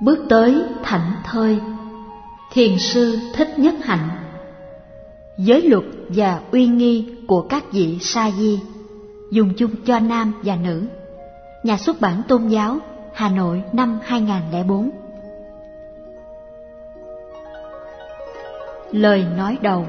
bước tới thảnh thơi. Thiền sư Thích Nhất Hạnh. Giới luật và uy nghi của các vị sa di, dùng chung cho nam và nữ. Nhà xuất bản Tôn giáo, Hà Nội, năm 2004. Lời nói đầu.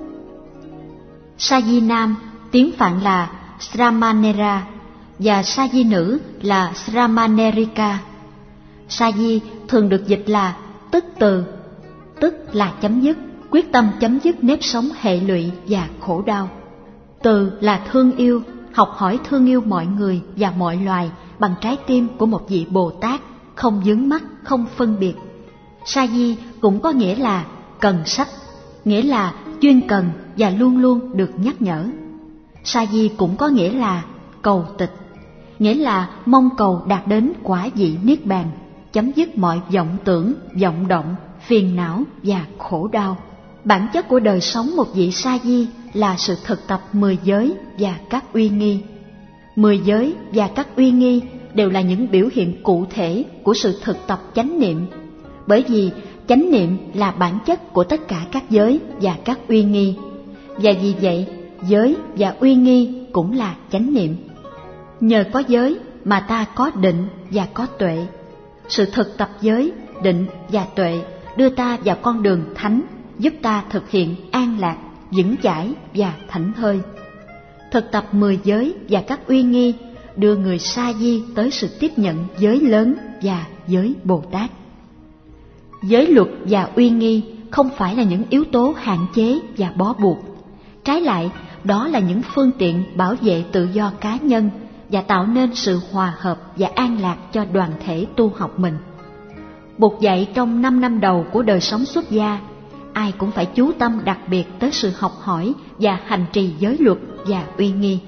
Sa di nam tiếng Phạn là Sramanera và sa di nữ là Sramanerika. Sa di thường được dịch là tức từ, tức là chấm dứt, quyết tâm chấm dứt nếp sống hệ lụy và khổ đau. Từ là thương yêu, học hỏi thương yêu mọi người và mọi loài bằng trái tim của một vị Bồ Tát, không vướng mắc, không phân biệt. Sa di cũng có nghĩa là cần sách, nghĩa là chuyên cần và luôn luôn được nhắc nhở. Sa di cũng có nghĩa là cầu tịch, nghĩa là mong cầu đạt đến quả vị niết bàn, chấm dứt mọi vọng tưởng, vọng động, phiền não và khổ đau. Bản chất của đời sống một vị sa di là sự thực tập 10 giới và các uy nghi. 10 giới và các uy nghi đều là những biểu hiện cụ thể của sự thực tập chánh niệm, bởi vì chánh niệm là bản chất của tất cả các giới và các uy nghi, và vì vậy giới và uy nghi cũng là chánh niệm. Nhờ có giới mà ta có định và có tuệ. Sự thực tập giới, định và tuệ đưa ta vào con đường thánh, giúp ta thực hiện an lạc, vững chãi và thảnh thơi. Thực tập 10 giới và các uy nghi đưa người sa di tới sự tiếp nhận giới lớn và giới Bồ Tát. Giới luật và uy nghi không phải là những yếu tố hạn chế và bó buộc. Trái lại, đó là những phương tiện bảo vệ tự do cá nhân và tạo nên sự hòa hợp và an lạc cho đoàn thể tu học mình. Bụt dạy trong 5 năm đầu của đời sống xuất gia, ai cũng phải chú tâm đặc biệt tới sự học hỏi và hành trì giới luật và uy nghi.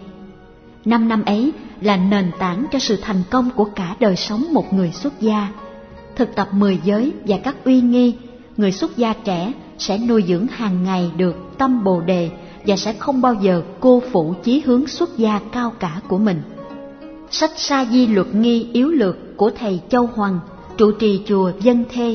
5 năm ấy là nền tảng cho sự thành công của cả đời sống một người xuất gia. Thực tập 10 giới và các uy nghi, người xuất gia trẻ sẽ nuôi dưỡng hàng ngày được tâm Bồ Đề và sẽ không bao giờ cô phụ chí hướng xuất gia cao cả của mình. Sách Sa Di Luật Nghi Yếu Lược của thầy Châu Hoằng, trụ trì chùa Dân Thê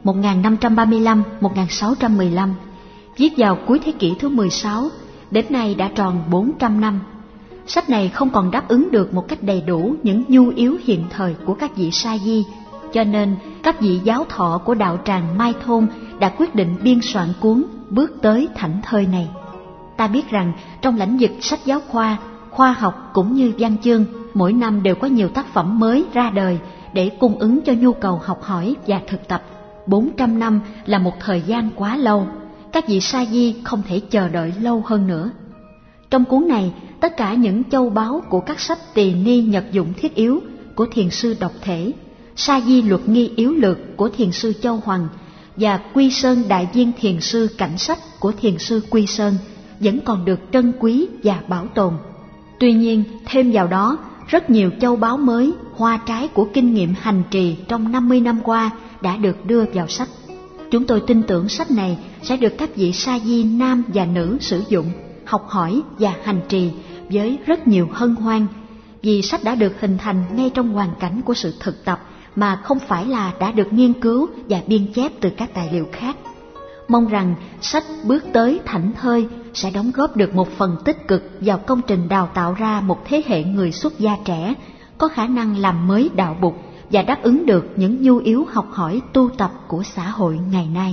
1555-1615, viết vào cuối thế kỷ thứ 16, đến nay đã tròn 400 năm. Sách này không còn đáp ứng được một cách đầy đủ những nhu yếu hiện thời của các vị sa di, cho nên các vị giáo thọ của đạo tràng Mai Thôn đã quyết định biên soạn cuốn Bước tới thảnh thơi này. Ta biết rằng trong lĩnh vực sách giáo khoa, khoa học cũng như văn chương, mỗi năm đều có nhiều tác phẩm mới ra đời để cung ứng cho nhu cầu học hỏi và thực tập. 400 năm là một thời gian quá lâu, các vị sa di không thể chờ đợi lâu hơn nữa. Trong cuốn này, tất cả những châu báu của các sách tỳ ni nhật dụng thiết yếu của thiền sư Độc Thể, Sa Di Luật Nghi Yếu Lược của thiền sư Châu Hoằng và Quy Sơn Đại Viên Thiền sư Cảnh Sách của thiền sư Quy Sơn vẫn còn được trân quý và bảo tồn. Tuy nhiên, thêm vào đó, rất nhiều châu báu mới, hoa trái của kinh nghiệm hành trì trong 50 năm qua đã được đưa vào sách. Chúng tôi tin tưởng sách này sẽ được các vị sa di nam và nữ sử dụng, học hỏi và hành trì với rất nhiều hân hoan, vì sách đã được hình thành ngay trong hoàn cảnh của sự thực tập mà không phải là đã được nghiên cứu và biên chép từ các tài liệu khác. Mong rằng sách Bước tới thảnh thơi sẽ đóng góp được một phần tích cực vào công trình đào tạo ra một thế hệ người xuất gia trẻ có khả năng làm mới đạo Bụt và đáp ứng được những nhu yếu học hỏi tu tập của xã hội ngày nay.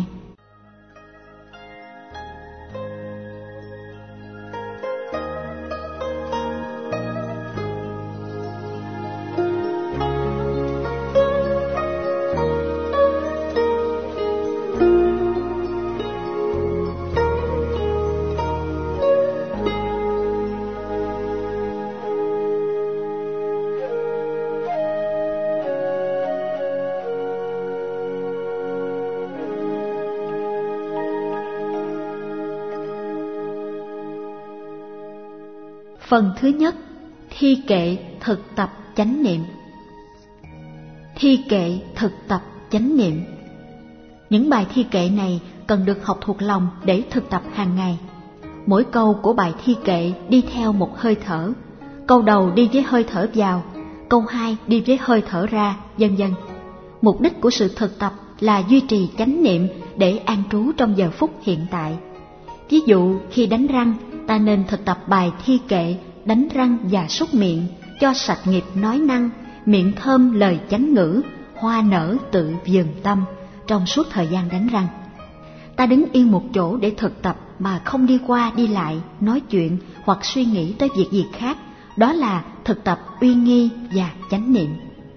Phần thứ nhất, thi kệ thực tập chánh niệm. Thi kệ thực tập chánh niệm. Những bài thi kệ này cần được học thuộc lòng để thực tập hàng ngày. Mỗi câu của bài thi kệ đi theo một hơi thở. Câu đầu đi với hơi thở vào, câu 2 đi với hơi thở ra, vân vân. Mục đích của sự thực tập là duy trì chánh niệm để an trú trong giờ phút hiện tại. Ví dụ, khi đánh răng, ta nên thực tập bài thi kệ đánh răng và súc miệng cho sạch nghiệp nói năng, miệng thơm lời chánh ngữ, hoa nở tự vườn tâm trong suốt thời gian đánh răng. Ta đứng yên một chỗ để thực tập mà không đi qua đi lại, nói chuyện hoặc suy nghĩ tới việc gì khác, đó là thực tập uy nghi và chánh niệm.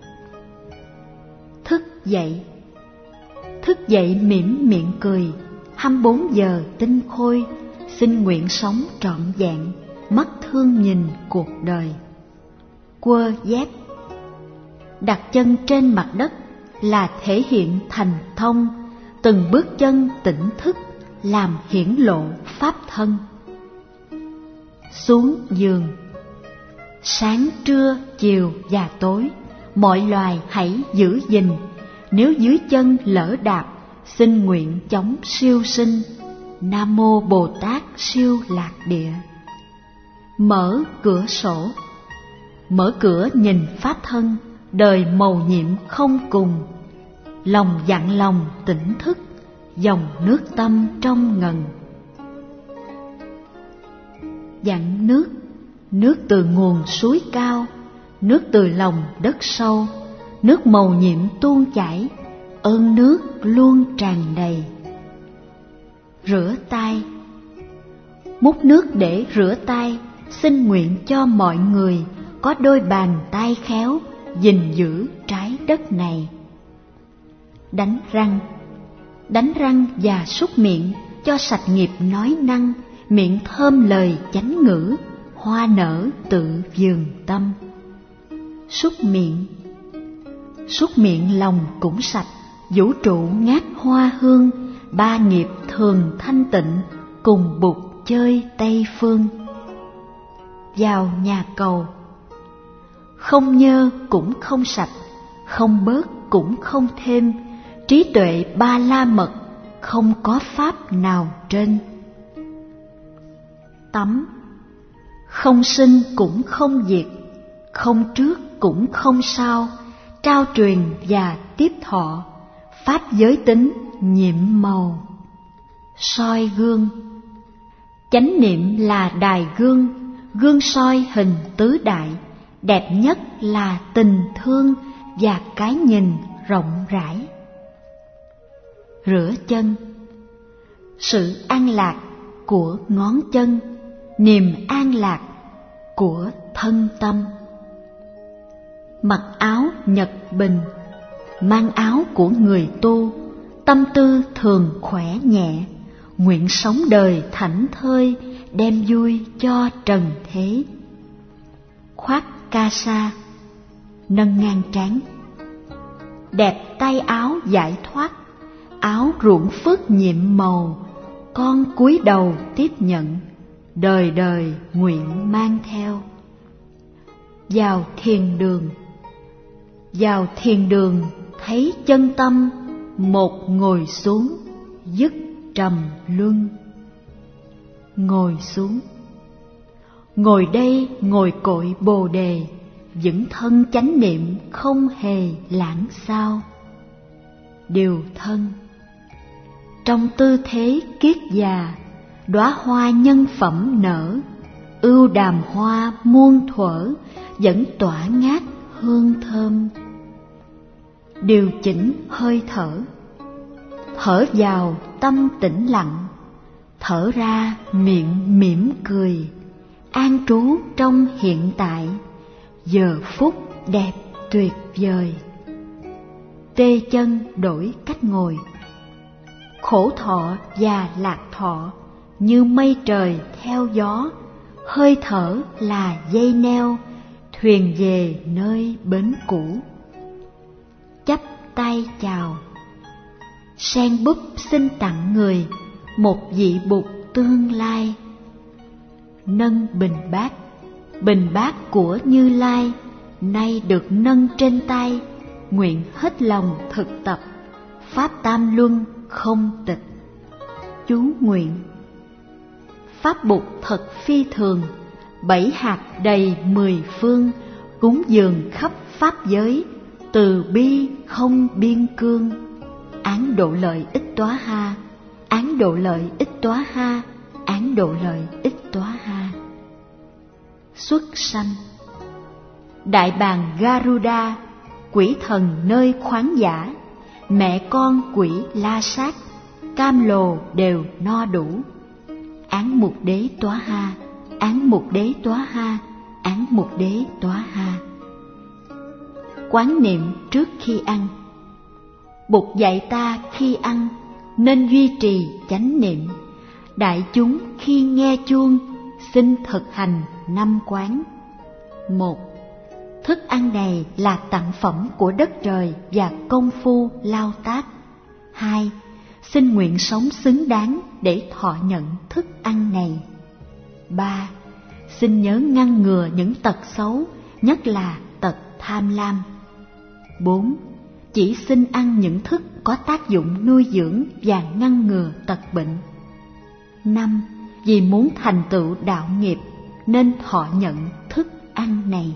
Thức dậy. Thức dậy mỉm miệng cười, 24 giờ tinh khôi, xin nguyện sống trọn vẹn, mắt thương nhìn cuộc đời. Quơ dép. Đặt chân trên mặt đất là thể hiện thành thông, từng bước chân tỉnh thức làm hiển lộ pháp thân. Xuống giường. Sáng, trưa, chiều và tối, mọi loài hãy giữ gìn, nếu dưới chân lỡ đạp, xin nguyện chóng siêu sinh. Nam mô Bồ Tát siêu lạc địa. Mở cửa sổ. Mở cửa nhìn pháp thân, đời mầu nhiệm không cùng. Lòng dặn lòng tỉnh thức, dòng nước tâm trong ngần. Dặn nước. Nước từ nguồn suối cao, nước từ lòng đất sâu, nước mầu nhiệm tuôn chảy, ơn nước luôn tràn đầy. Rửa tay. Múc nước để rửa tay, xin nguyện cho mọi người có đôi bàn tay khéo, gìn giữ trái đất này. Đánh răng. Đánh răng và súc miệng cho sạch nghiệp nói năng, miệng thơm lời chánh ngữ, hoa nở tự vườn tâm. Súc miệng. Súc miệng lòng cũng sạch, vũ trụ ngát hoa hương, ba nghiệp thường thanh tịnh, cùng bụt chơi Tây Phương. Vào nhà cầu. Không nhơ cũng không sạch, không bớt cũng không thêm, trí tuệ ba la mật, không có pháp nào trên. Tắm. Không sinh cũng không diệt, không trước cũng không sau, trao truyền và tiếp thọ, pháp giới tính nhiệm màu. Soi gương. Chánh niệm là đài gương, gương soi hình tứ đại, đẹp nhất là tình thương và cái nhìn rộng rãi. Rửa chân. Sự an lạc của ngón chân, niềm an lạc của thân tâm. Mặc áo nhật bình. Mang áo của người tu, tâm tư thường khỏe nhẹ, nguyện sống đời thảnh thơi, đem vui cho trần thế. Khoác ca sa. Nâng ngang trán. Đẹp tay áo giải thoát, áo ruộng phước nhiệm màu, con cúi đầu tiếp nhận, đời đời nguyện mang theo. Vào thiền đường. Vào thiền đường thấy chân tâm, một ngồi xuống, dứt trầm luân. Ngồi xuống. Ngồi đây ngồi cội Bồ Đề, vững thân chánh niệm không hề lãng xao. Điều thân. Trong tư thế kiết già, đóa hoa nhân phẩm nở, ưu đàm hoa muôn thuở, vẫn tỏa ngát hương thơm. Điều chỉnh hơi thở. Thở vào tâm tĩnh lặng, thở ra miệng mỉm cười, an trú trong hiện tại, giờ phút đẹp tuyệt vời. Tê chân đổi cách ngồi. Khổ thọ và lạc thọ như mây trời theo gió, hơi thở là dây neo, thuyền về nơi bến cũ. Chắp tay chào. Sen búp xin tặng người một vị bụt tương lai. Nâng bình bát của Như Lai nay được nâng trên tay, nguyện hết lòng thực tập pháp tam luân không tịch. Chú nguyện. Pháp Bụt thật phi thường, 7 hạt đầy 10 phương, cúng dường khắp pháp giới, từ bi không biên cương, án độ lợi ích tóa ha, án độ lợi ích tóa ha, án độ lợi ích tóa ha. Xuất sanh. Đại bàng Garuda, quỷ thần nơi khoáng dã, mẹ con quỷ La Sát, cam lồ đều no đủ. Án mục đế tóa ha, án mục đế tóa ha, án mục đế tóa ha. Quán niệm trước khi ăn. Bụt dạy ta khi ăn nên duy trì chánh niệm. Đại chúng khi nghe chuông xin thực hành 5 quán. 1. Thức ăn này là tặng phẩm của đất trời và công phu lao tác. 2. Xin nguyện sống xứng đáng để thọ nhận thức ăn này. 3. Xin nhớ ngăn ngừa những tật xấu, nhất là tật tham lam. 4. Chỉ xin ăn những thức có tác dụng nuôi dưỡng và ngăn ngừa tật bệnh. 5. Vì muốn thành tựu đạo nghiệp nên thọ nhận thức ăn này.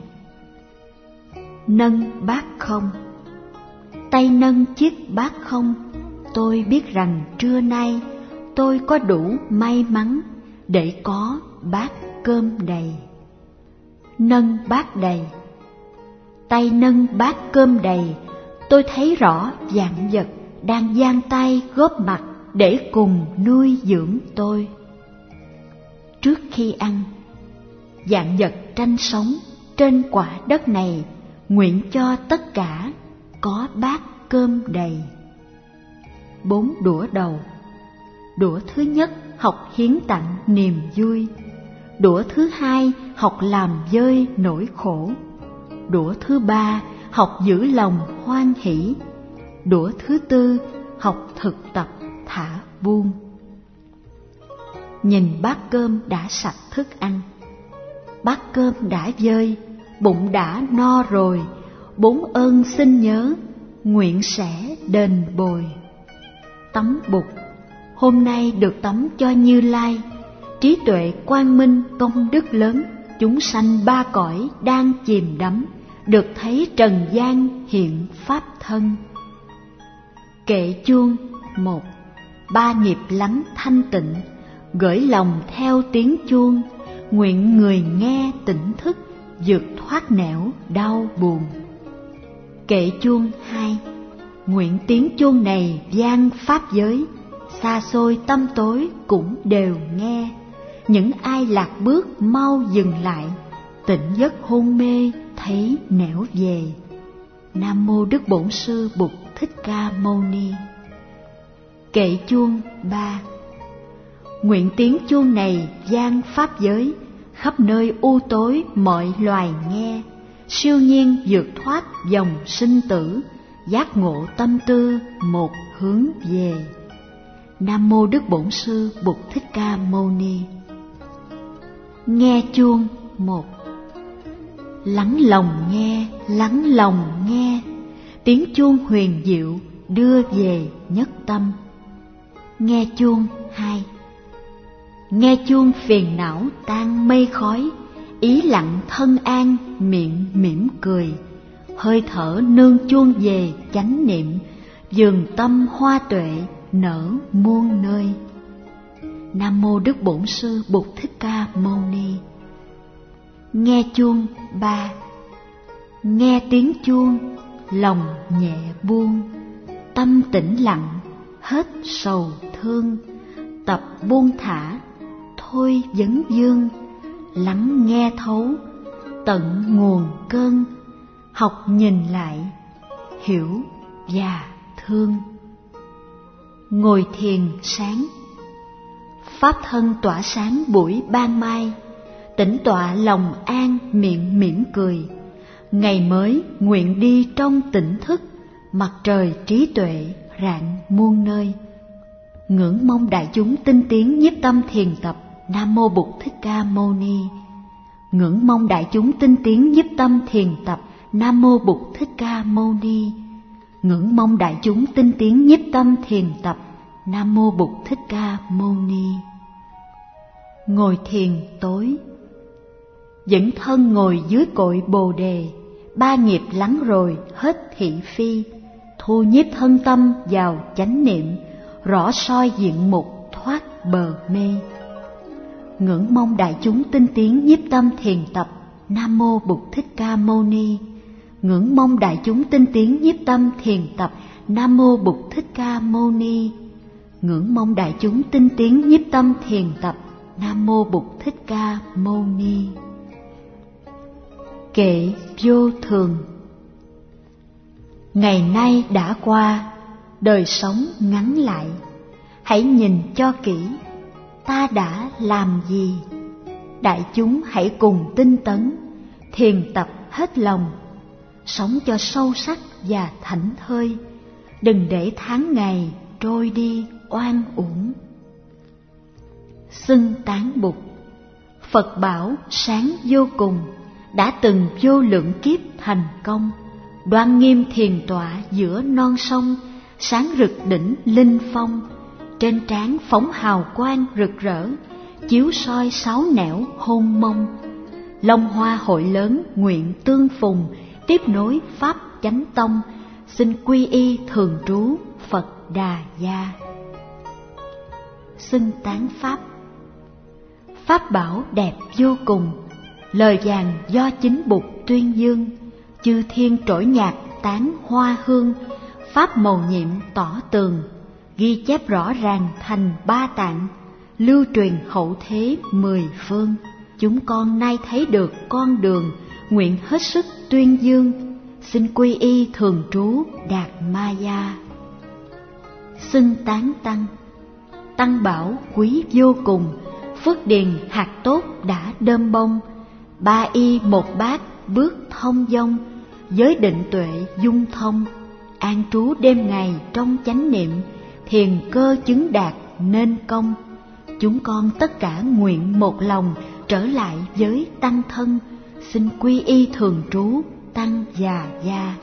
Nâng bát không. Tay nâng chiếc bát không, tôi biết rằng trưa nay tôi có đủ may mắn để có bát cơm đầy. Nâng bát đầy. Tay nâng bát cơm đầy, tôi thấy rõ vạn vật đang giang tay góp mặt để cùng nuôi dưỡng tôi. Trước khi ăn, vạn vật tranh sống trên quả đất này nguyện cho tất cả có bát cơm đầy. 4 đũa đầu. Đũa thứ nhất học hiến tặng niềm vui. Đũa thứ hai học làm vơi nỗi khổ. Đũa thứ ba học giữ lòng hoan hỷ. Đũa thứ tư học thực tập thả buông. Nhìn bát cơm đã sạch thức ăn, bát cơm đã vơi, bụng đã no rồi. 4 ơn xin nhớ, nguyện sẽ đền bồi. Tắm Bụt. Hôm nay được tắm cho Như Lai, trí tuệ quang minh công đức lớn. Chúng sanh 3 cõi đang chìm đắm, được thấy trần gian hiện pháp thân. Kệ chuông. 1. 3 nhịp lắng thanh tịnh, gửi lòng theo tiếng chuông. Nguyện người nghe tỉnh thức, vượt thoát nẻo đau buồn. Kệ chuông 2. Nguyện tiếng chuông này vang pháp giới, xa xôi tâm tối cũng đều nghe. Những ai lạc bước mau dừng lại, tỉnh giấc hôn mê thấy nẻo về. Nam mô Đức Bổn Sư Bụt Thích Ca Mâu Ni. Kệ chuông 3. Nguyện tiếng chuông này vang pháp giới, khắp nơi u tối mọi loài nghe. Siêu nhiên vượt thoát dòng sinh tử, giác ngộ tâm tư một hướng về. Nam mô Đức Bổn Sư Bụt Thích Ca Mâu Ni. Nghe chuông 1. Lắng lòng nghe, lắng lòng nghe, tiếng chuông huyền diệu đưa về nhất tâm. Nghe chuông 2. Nghe chuông phiền não tan mây khói, ý lặng thân an miệng mỉm cười. Hơi thở nương chuông về chánh niệm, vườn tâm hoa tuệ nở muôn nơi. Nam mô Đức Bổn Sư Bụt Thích Ca Mâu Ni. Nghe chuông 3. Nghe tiếng chuông, lòng nhẹ buông, tâm tĩnh lặng, hết sầu thương. Tập buông thả, thôi vấn vương, lắng nghe thấu, tận nguồn cơn. Học nhìn lại, hiểu và thương. Ngồi thiền sáng. Pháp thân tỏa sáng buổi ban mai, tĩnh tọa lòng an miệng mỉm cười. Ngày mới nguyện đi trong tỉnh thức, mặt trời trí tuệ rạng muôn nơi. Ngưỡng mong đại chúng tinh tiến nhiếp tâm thiền tập. Nam mô Bụt Thích Ca Mâu Ni. Ngưỡng mong đại chúng tinh tiến nhiếp tâm thiền tập. Nam mô Bụt Thích Ca Mâu Ni. Ngưỡng mong đại chúng tinh tiến nhiếp tâm thiền tập. Nam mô Bụt Thích Ca Mâu Ni. Ngồi thiền tối. Dẫn thân ngồi dưới cội Bồ đề, ba nghiệp lắng rồi hết thị phi, thu nhiếp thân tâm vào chánh niệm, rõ soi diện mục thoát bờ mê. Ngưỡng mong đại chúng tinh tiến nhiếp tâm thiền tập. Nam mô Bụt Thích Ca Mâu Ni. Ngưỡng mong đại chúng tinh tiến nhiếp tâm thiền tập. Nam mô Bụt Thích Ca Mâu Ni. Ngưỡng mong đại chúng tinh tiến nhiếp tâm thiền tập. Nam mô Bụt Thích Ca Mâu Ni. Kệ vô thường. Ngày nay đã qua, đời sống ngắn lại. Hãy nhìn cho kỹ, ta đã làm gì? Đại chúng hãy cùng tinh tấn, thiền tập hết lòng, sống cho sâu sắc và thảnh thơi, đừng để tháng ngày trôi đi oan uổng. Xưng tán Bụt. Phật bảo sáng vô cùng, đã từng vô lượng kiếp thành công, đoan nghiêm thiền tọa giữa non sông, sáng rực đỉnh linh phong, trên trán phóng hào quang rực rỡ, chiếu soi sáu nẻo hôn mông. Long hoa hội lớn nguyện tương phùng, tiếp nối pháp chánh tông, xin quy y thường trú Phật Đà Gia. Xưng tán pháp. Pháp bảo đẹp vô cùng, lời vàng do chính Bụt tuyên dương, chư thiên trỗi nhạc tán hoa hương, pháp mầu nhiệm tỏ tường, ghi chép rõ ràng thành ba tạng, lưu truyền hậu thế mười phương. Chúng con nay thấy được con đường, nguyện hết sức tuyên dương, xin quy y thường trú Đạt Ma Gia. Xưng tán tăng. Tăng bảo quý vô cùng, phước điền hạt tốt đã đơm bông, ba y một bát bước thông dong, giới định tuệ dung thông, an trú đêm ngày trong chánh niệm, thiền cơ chứng đạt nên công. Chúng con tất cả nguyện một lòng trở lại với tăng thân, xin quy y thường trú Tăng Già Gia.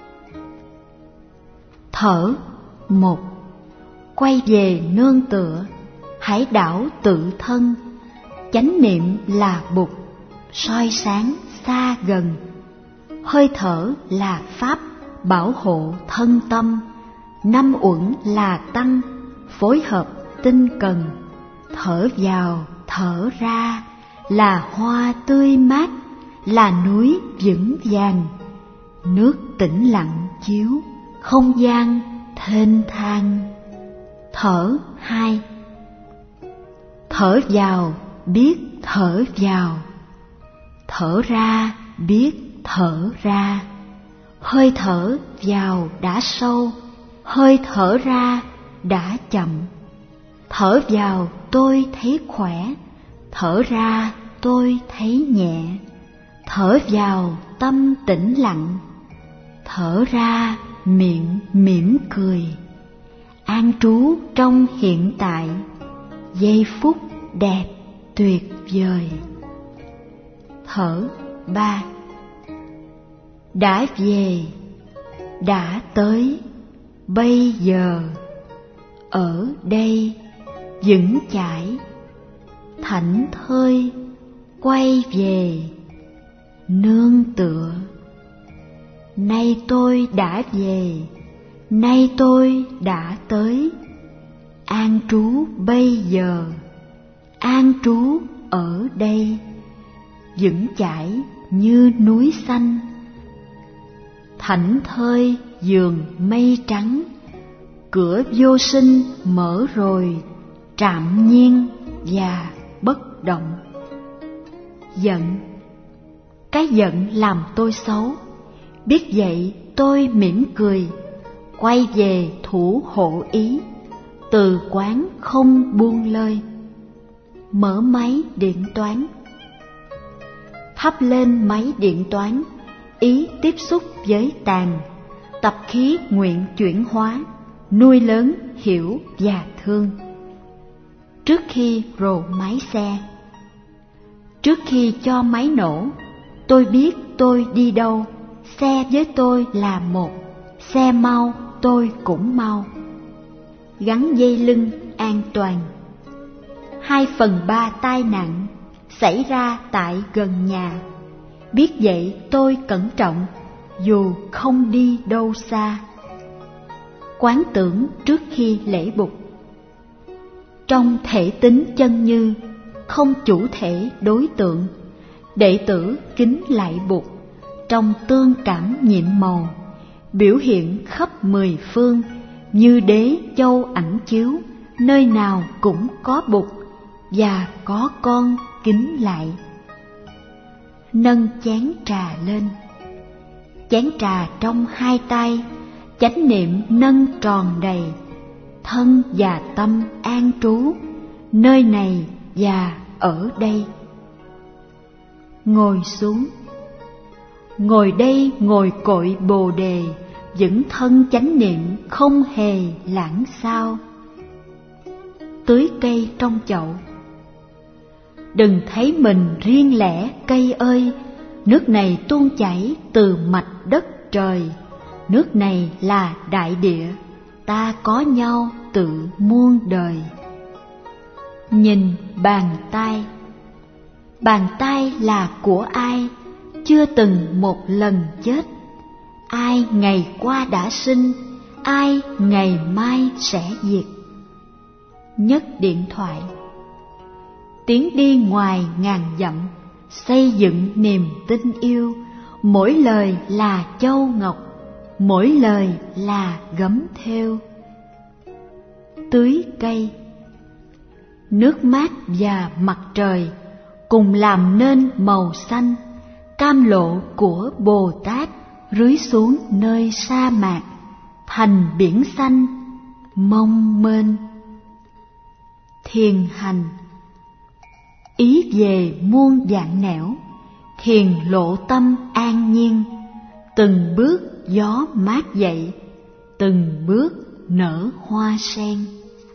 Thở. Một. Quay về nương tựa, hải đảo tự thân, chánh niệm là Bụt, soi sáng xa gần. Hơi thở là pháp bảo hộ thân tâm, năm uẩn là tăng phối hợp tinh cần. Thở vào thở ra là hoa tươi mát, là núi vững vàng, nước tĩnh lặng chiếu không gian thênh thang. Thở. Hai. Thở vào biết thở vào, thở ra biết thở ra. Hơi thở vào đã sâu, hơi thở ra đã chậm. Thở vào tôi thấy khỏe, thở ra tôi thấy nhẹ. Thở vào tâm tĩnh lặng, thở ra miệng mỉm cười. An trú trong hiện tại, giây phút đẹp tuyệt vời. Thở. Ba. Đã về, đã tới, bây giờ, ở đây, vững chãi, thảnh thơi, quay về, nương tựa. Nay tôi đã về, nay tôi đã tới, an trú bây giờ, an trú ở đây, vững chãi như núi xanh, thảnh thơi giường mây trắng. Cửa vô sinh mở rồi, trạm nhiên và bất động. Giận. Cái giận làm tôi xấu, biết vậy tôi mỉm cười, quay về thủ hộ ý, từ quán không buông lơi. Mở máy điện toán. Thắp lên máy điện toán, ý tiếp xúc với tàn, tập khí nguyện chuyển hóa, nuôi lớn hiểu và thương. Trước khi rồ máy xe. Trước khi cho máy nổ, tôi biết tôi đi đâu, xe với tôi là một, xe mau tôi cũng mau. Gắn dây lưng an toàn. 2/3 tai nạn xảy ra tại gần nhà, biết vậy tôi cẩn trọng dù không đi đâu xa. Quán tưởng trước khi lễ Bụt. Trong thể tính chân như, không chủ thể đối tượng, đệ tử kính lạy Bụt trong tương cảm nhiệm màu, biểu hiện khắp mười phương như đế châu ảnh chiếu, nơi nào cũng có Bụt và có con kính lạy. Nâng chén trà lên, chén trà trong hai tay, chánh niệm nâng tròn đầy, thân và tâm an trú nơi này và ở đây. Ngồi xuống, ngồi đây ngồi cội Bồ Đề, vững thân chánh niệm không hề lãng xao. Tưới cây trong chậu, đừng thấy mình riêng lẻ cây ơi, nước này tuôn chảy từ mạch đất trời, nước này là đại địa, ta có nhau tự muôn đời. Nhìn bàn tay, bàn tay là của ai, chưa từng một lần chết, ai ngày qua đã sinh, ai ngày mai sẽ diệt. Nhấc điện thoại, tiến đi ngoài ngàn dặm, xây dựng niềm tin yêu, mỗi lời là châu ngọc, mỗi lời là gấm thêu. Tưới cây, nước mát và mặt trời cùng làm nên màu xanh, cam lộ của Bồ Tát rưới xuống nơi sa mạc, thành biển xanh mong mênh. Thiền hành, ý về muôn vạn nẻo, thiền lộ tâm an nhiên, từng bước gió mát dậy, từng bước nở hoa sen.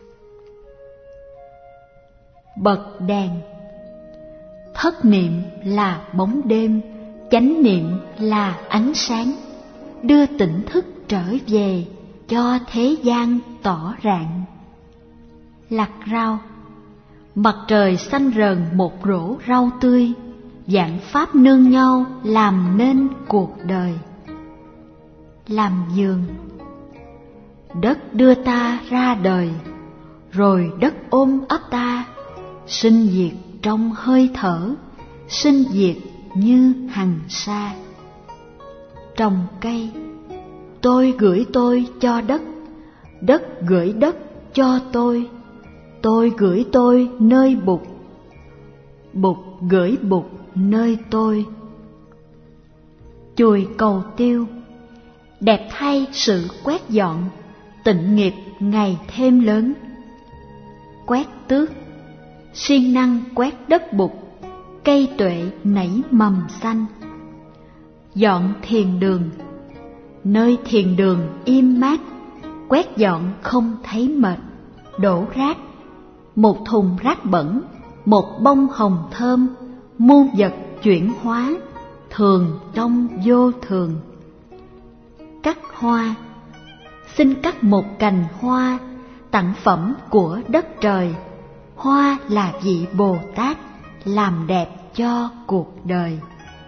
Bật đèn, thất niệm là bóng đêm, chánh niệm là ánh sáng, đưa tỉnh thức trở về cho thế gian tỏ rạng. Lặt rau, mặt trời xanh rờn một rổ rau tươi, vạn pháp nương nhau làm nên cuộc đời. Làm giường, đất đưa ta ra đời, rồi đất ôm ấp ta, sinh diệt trong hơi thở, sinh diệt như hằng sa. Trồng cây, tôi gửi tôi cho đất, đất gửi đất cho tôi gửi tôi nơi Bụt, Bụt gửi Bụt nơi tôi. Chùi cầu tiêu, đẹp thay sự quét dọn, tịnh nghiệp ngày thêm lớn. Quét tước, siêng năng quét đất Bụt, cây tuệ nảy mầm xanh. Dọn thiền đường, nơi thiền đường im mát, quét dọn không thấy mệt. Đổ rác, một thùng rác bẩn, một bông hồng thơm, muôn vật chuyển hóa, thường trong vô thường. Cắt hoa, xin cắt một cành hoa, tặng phẩm của đất trời. Hoa là vị Bồ Tát, làm đẹp cho cuộc đời.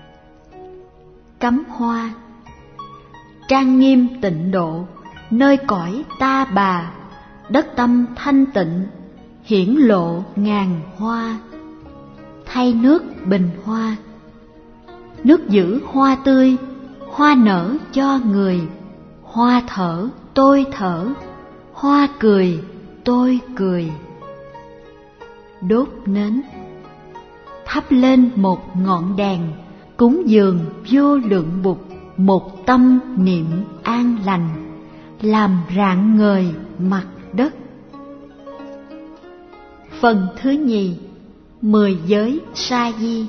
Cắm hoa, trang nghiêm tịnh độ, nơi cõi Ta Bà, đất tâm thanh tịnh, hiển lộ ngàn hoa. Thay nước bình hoa, nước giữ hoa tươi, hoa nở cho người. Hoa thở tôi thở, hoa cười tôi cười. Đốt nến, thắp lên một ngọn đèn, cúng dường vô lượng Bụt, một tâm niệm an lành, làm rạng ngời mặt đất. Phần thứ nhì, 10 giới sa di.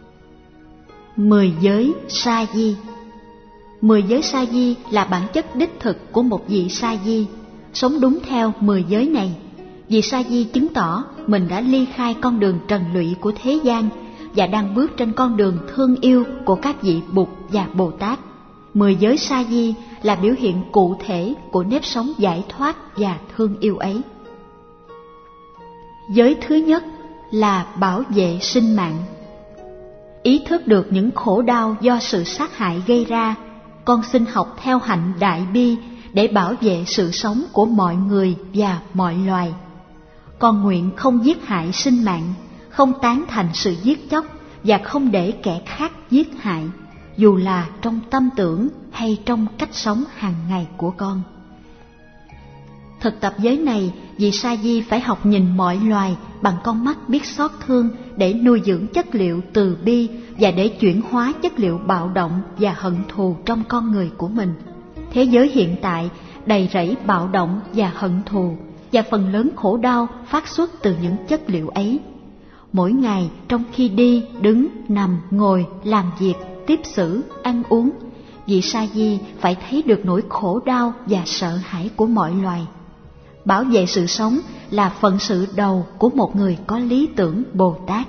10 giới sa di. 10 giới sa di là bản chất đích thực của một vị sa di. Sống đúng theo 10 giới này, vị sa di chứng tỏ mình đã ly khai con đường trần lụy của thế gian và đang bước trên con đường thương yêu của các vị Bụt và Bồ Tát. 10 giới sa di là biểu hiện cụ thể của nếp sống giải thoát và thương yêu ấy. Giới thứ nhất là bảo vệ sinh mạng. Ý thức được những khổ đau do sự sát hại gây ra, con xin học theo hạnh đại bi để bảo vệ sự sống của mọi người và mọi loài. Con nguyện không giết hại sinh mạng, không tán thành sự giết chóc và không để kẻ khác giết hại, dù là trong tâm tưởng hay trong cách sống hàng ngày của con. Thực tập giới này, vị sa di phải học nhìn mọi loài bằng con mắt biết xót thương để nuôi dưỡng chất liệu từ bi và để chuyển hóa chất liệu bạo động và hận thù trong con người của mình. Thế giới hiện tại đầy rẫy bạo động và hận thù, và phần lớn khổ đau phát xuất từ những chất liệu ấy. Mỗi ngày trong khi đi, đứng, nằm, ngồi, làm việc, tiếp xử, ăn uống, vị sa di phải thấy được nỗi khổ đau và sợ hãi của mọi loài. Bảo vệ sự sống là phận sự đầu của một người có lý tưởng Bồ Tát.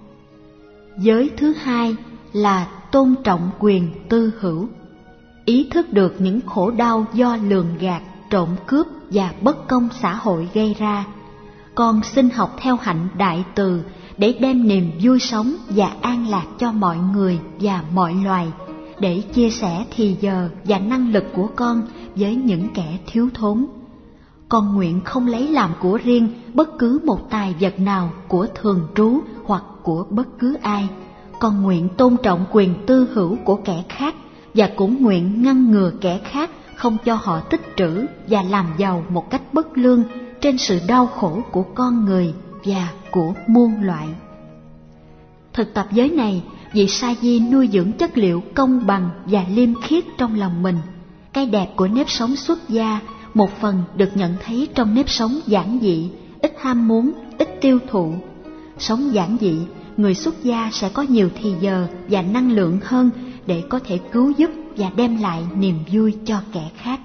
Giới thứ hai là tôn trọng quyền tư hữu. Ý thức được những khổ đau do lường gạt, trộm cướp và bất công xã hội gây ra, con xin học theo hạnh đại từ để đem niềm vui sống và an lạc cho mọi người và mọi loài, để chia sẻ thì giờ và năng lực của con với những kẻ thiếu thốn. Con nguyện không lấy làm của riêng bất cứ một tài vật nào của thường trú hoặc của bất cứ ai. Con nguyện tôn trọng quyền tư hữu của kẻ khác và cũng nguyện ngăn ngừa kẻ khác không cho họ tích trữ và làm giàu một cách bất lương trên sự đau khổ của con người và của muôn loại. Thực tập giới này, vị sa di nuôi dưỡng chất liệu công bằng và liêm khiết trong lòng mình. Cái đẹp của nếp sống xuất gia một phần được nhận thấy trong nếp sống giản dị, ít ham muốn, ít tiêu thụ. Sống giản dị, người xuất gia sẽ có nhiều thì giờ và năng lượng hơn để có thể cứu giúp và đem lại niềm vui cho kẻ khác.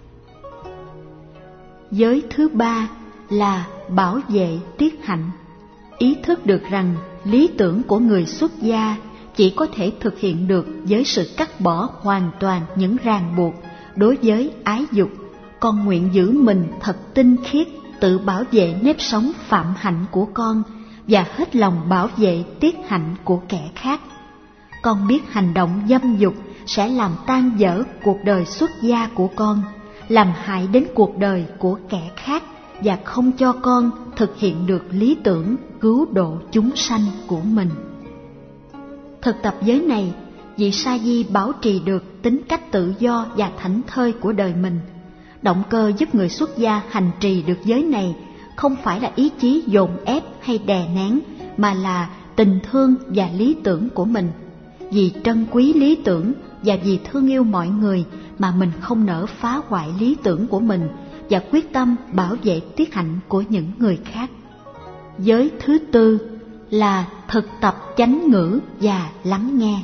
Giới thứ ba là bảo vệ tiết hạnh. Ý thức được rằng lý tưởng của người xuất gia chỉ có thể thực hiện được với sự cắt bỏ hoàn toàn những ràng buộc đối với ái dục. Con nguyện giữ mình thật tinh khiết, tự bảo vệ nếp sống phạm hạnh của con và hết lòng bảo vệ tiết hạnh của kẻ khác. Con biết hành động dâm dục sẽ làm tan vỡ cuộc đời xuất gia của con, làm hại đến cuộc đời của kẻ khác và không cho con thực hiện được lý tưởng cứu độ chúng sanh của mình. Thực tập giới này, vị sa di bảo trì được tính cách tự do và thảnh thơi của đời mình. Động cơ giúp người xuất gia hành trì được giới này không phải là ý chí dồn ép hay đè nén, mà là tình thương và lý tưởng của mình. Vì trân quý lý tưởng và vì thương yêu mọi người mà mình không nỡ phá hoại lý tưởng của mình và quyết tâm bảo vệ tiết hạnh của những người khác. Giới thứ tư là thực tập chánh ngữ và lắng nghe.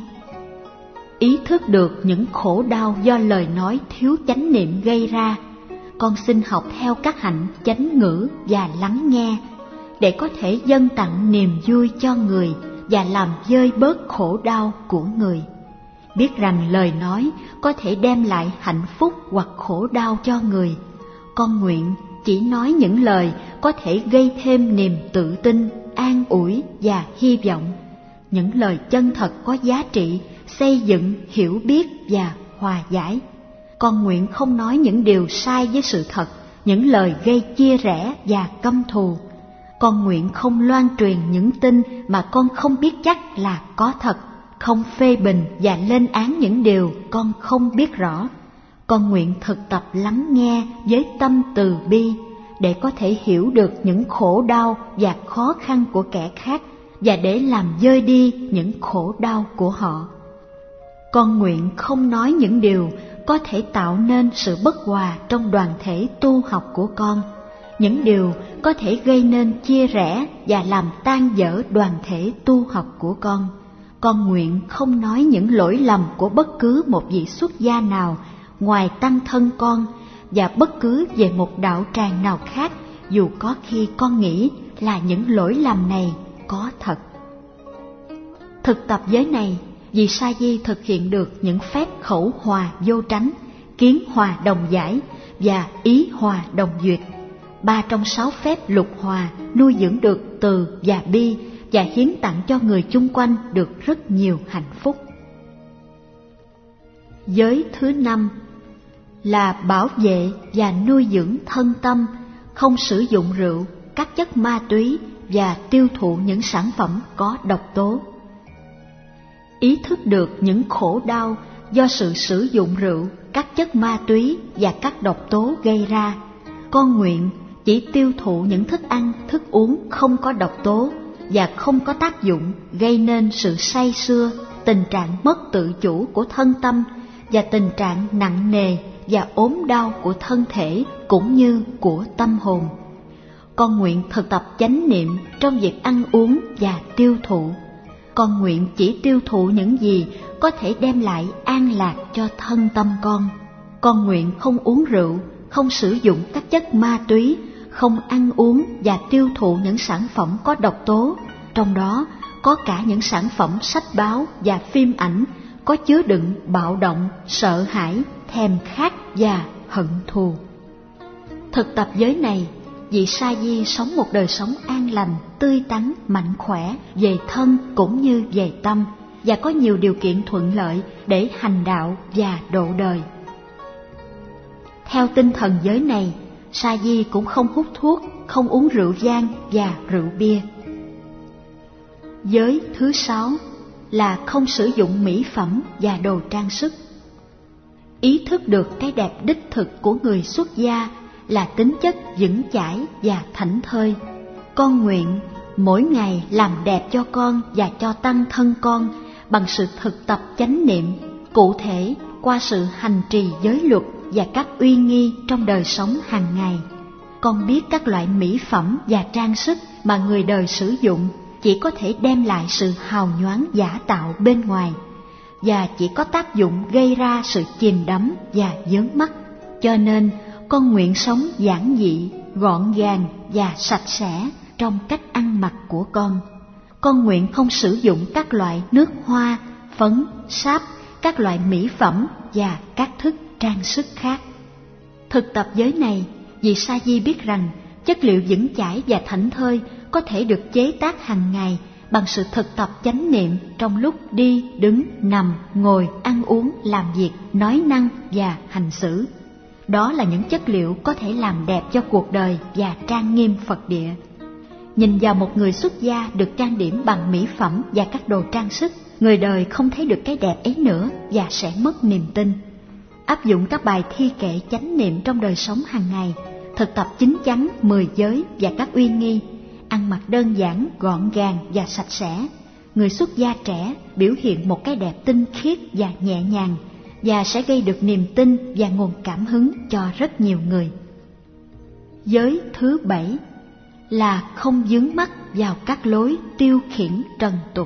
Ý thức được những khổ đau do lời nói thiếu chánh niệm gây ra, con xin học theo các hạnh chánh ngữ và lắng nghe để có thể dâng tặng niềm vui cho người và làm vơi bớt khổ đau của người. Biết rằng lời nói có thể đem lại hạnh phúc hoặc khổ đau cho người, con nguyện chỉ nói những lời có thể gây thêm niềm tự tin, an ủi và hy vọng, những lời chân thật có giá trị, xây dựng, hiểu biết và hòa giải. Con nguyện không nói những điều sai với sự thật, những lời gây chia rẽ và căm thù. Con nguyện không loan truyền những tin mà con không biết chắc là có thật, không phê bình và lên án những điều con không biết rõ. Con nguyện thực tập lắng nghe với tâm từ bi để có thể hiểu được những khổ đau và khó khăn của kẻ khác và để làm vơi đi những khổ đau của họ. Con nguyện không nói những điều có thể tạo nên sự bất hòa trong đoàn thể tu học của con, những điều có thể gây nên chia rẽ và làm tan vỡ đoàn thể tu học của con. Con nguyện không nói những lỗi lầm của bất cứ một vị xuất gia nào ngoài tăng thân con và bất cứ về một đạo tràng nào khác, dù có khi con nghĩ là những lỗi lầm này có thật. Thực tập giới này, vị sa di thực hiện được những phép khẩu hòa vô tránh, kiến hòa đồng giải và ý hòa đồng duyệt. 3 trong 6 phép lục hòa nuôi dưỡng được từ và bi và hiến tặng cho người chung quanh được rất nhiều hạnh phúc. Giới thứ 5 là bảo vệ và nuôi dưỡng thân tâm, không sử dụng rượu, các chất ma túy và tiêu thụ những sản phẩm có độc tố. Ý thức được những khổ đau do sự sử dụng rượu, các chất ma túy và các độc tố gây ra, con nguyện chỉ tiêu thụ những thức ăn, thức uống không có độc tố và không có tác dụng gây nên sự say sưa, tình trạng mất tự chủ của thân tâm và tình trạng nặng nề và ốm đau của thân thể cũng như của tâm hồn. Con nguyện thực tập chánh niệm trong việc ăn uống và tiêu thụ. Con nguyện chỉ tiêu thụ những gì có thể đem lại an lạc cho thân tâm con. Con nguyện không uống rượu, không sử dụng các chất ma túy, không ăn uống và tiêu thụ những sản phẩm có độc tố, trong đó có cả những sản phẩm sách báo và phim ảnh có chứa đựng bạo động, sợ hãi, thèm khát và hận thù. Thực tập giới này, vị sa di sống một đời sống an lành, tươi tắn, mạnh khỏe về thân cũng như về tâm, và có nhiều điều kiện thuận lợi để hành đạo và độ đời. Theo tinh thần giới này, sa di cũng không hút thuốc, không uống rượu vang và rượu bia. Giới thứ 6 là không sử dụng mỹ phẩm và đồ trang sức. Ý thức được cái đẹp đích thực của người xuất gia là tính chất vững chãi và thảnh thơi. Con nguyện mỗi ngày làm đẹp cho con và cho tăng thân con bằng sự thực tập chánh niệm, cụ thể qua sự hành trì giới luật và các uy nghi trong đời sống hàng ngày. Con biết các loại mỹ phẩm và trang sức mà người đời sử dụng chỉ có thể đem lại sự hào nhoáng giả tạo bên ngoài, và chỉ có tác dụng gây ra sự chìm đắm và vướng mắc. Cho nên con nguyện sống giản dị, gọn gàng và sạch sẽ trong cách ăn mặc của con. Con nguyện không sử dụng các loại nước hoa, phấn, sáp, các loại mỹ phẩm và các thức trang sức khác. Thực tập giới này, vị sa di biết rằng chất liệu vững chãi và thảnh thơi có thể được chế tác hàng ngày bằng sự thực tập chánh niệm trong lúc đi, đứng, nằm, ngồi, ăn uống, làm việc, nói năng và hành xử. Đó là những chất liệu có thể làm đẹp cho cuộc đời và trang nghiêm Phật địa. Nhìn vào một người xuất gia được trang điểm bằng mỹ phẩm và các đồ trang sức, người đời không thấy được cái đẹp ấy nữa và sẽ mất niềm tin. Áp dụng các bài thi kệ chánh niệm trong đời sống hàng ngày, thực tập chín chắn 10 giới và các uy nghi, ăn mặc đơn giản, gọn gàng và sạch sẽ, người xuất gia trẻ biểu hiện một cái đẹp tinh khiết và nhẹ nhàng, và sẽ gây được niềm tin và nguồn cảm hứng cho rất nhiều người. Giới thứ 7 là không vướng mắc vào các lối tiêu khiển trần tục.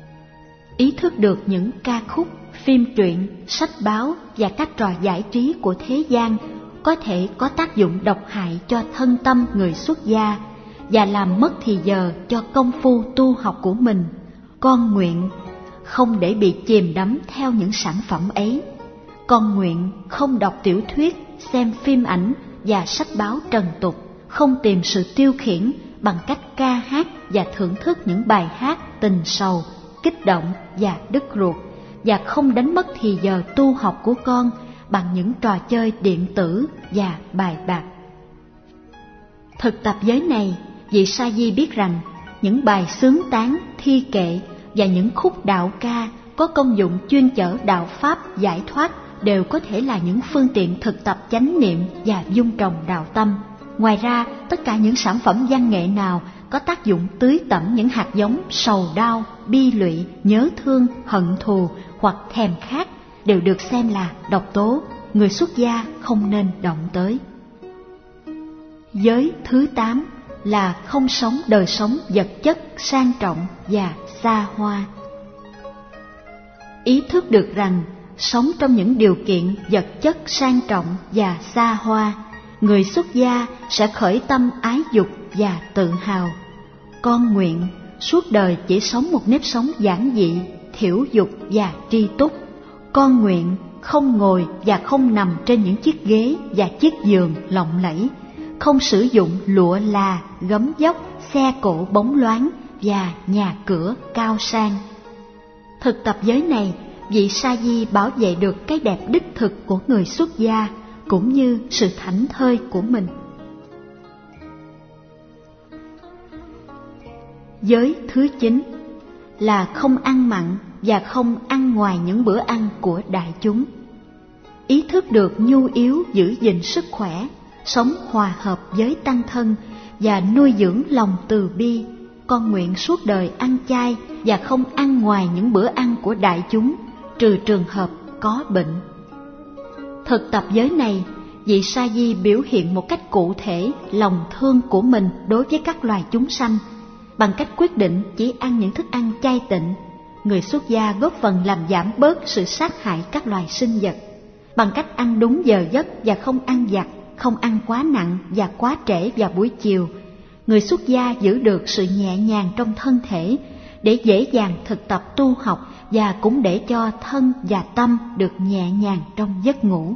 Ý thức được những ca khúc, phim truyện, sách báo và các trò giải trí của thế gian có thể có tác dụng độc hại cho thân tâm người xuất gia và làm mất thì giờ cho công phu tu học của mình. Con nguyện không để bị chìm đắm theo những sản phẩm ấy. Con nguyện không đọc tiểu thuyết, xem phim ảnh và sách báo trần tục, không tìm sự tiêu khiển bằng cách ca hát và thưởng thức những bài hát tình sầu, kích động và đứt ruột, và không đánh mất thì giờ tu học của con bằng những trò chơi điện tử và bài bạc. Thực tập giới này, vị sa di biết rằng những bài xướng tán, thi kệ và những khúc đạo ca có công dụng chuyên chở đạo pháp giải thoát đều có thể là những phương tiện thực tập chánh niệm và dung trồng đạo tâm. Ngoài ra, tất cả những sản phẩm văn nghệ nào có tác dụng tưới tẩm những hạt giống sầu đau, bi lụy, nhớ thương, hận thù hoặc thèm khát đều được xem là độc tố, người xuất gia không nên động tới. Giới thứ 8 là không sống đời sống vật chất sang trọng và xa hoa. Ý thức được rằng sống trong những điều kiện vật chất sang trọng và xa hoa, người xuất gia sẽ khởi tâm ái dục và tự hào. Con nguyện suốt đời chỉ sống một nếp sống giản dị, thiểu dục và tri túc. Con nguyện không ngồi và không nằm trên những chiếc ghế và chiếc giường lộng lẫy, không sử dụng lụa là, gấm vóc, xe cộ bóng loáng và nhà cửa cao sang. Thực tập giới này, vị sa di bảo vệ được cái đẹp đích thực của người xuất gia cũng như sự thảnh thơi của mình. Giới thứ 9 là không ăn mặn và không ăn ngoài những bữa ăn của đại chúng. Ý thức được nhu yếu giữ gìn sức khỏe, sống hòa hợp với tăng thân và nuôi dưỡng lòng từ bi, con nguyện suốt đời ăn chay và không ăn ngoài những bữa ăn của đại chúng, trừ trường hợp có bệnh. Thực tập giới này, vị sa di biểu hiện một cách cụ thể lòng thương của mình đối với các loài chúng sanh. Bằng cách quyết định chỉ ăn những thức ăn chay tịnh, người xuất gia góp phần làm giảm bớt sự sát hại các loài sinh vật. Bằng cách ăn đúng giờ giấc và không ăn vặt, không ăn quá nặng và quá trễ vào buổi chiều, người xuất gia giữ được sự nhẹ nhàng trong thân thể để dễ dàng thực tập tu học và cũng để cho thân và tâm được nhẹ nhàng trong giấc ngủ.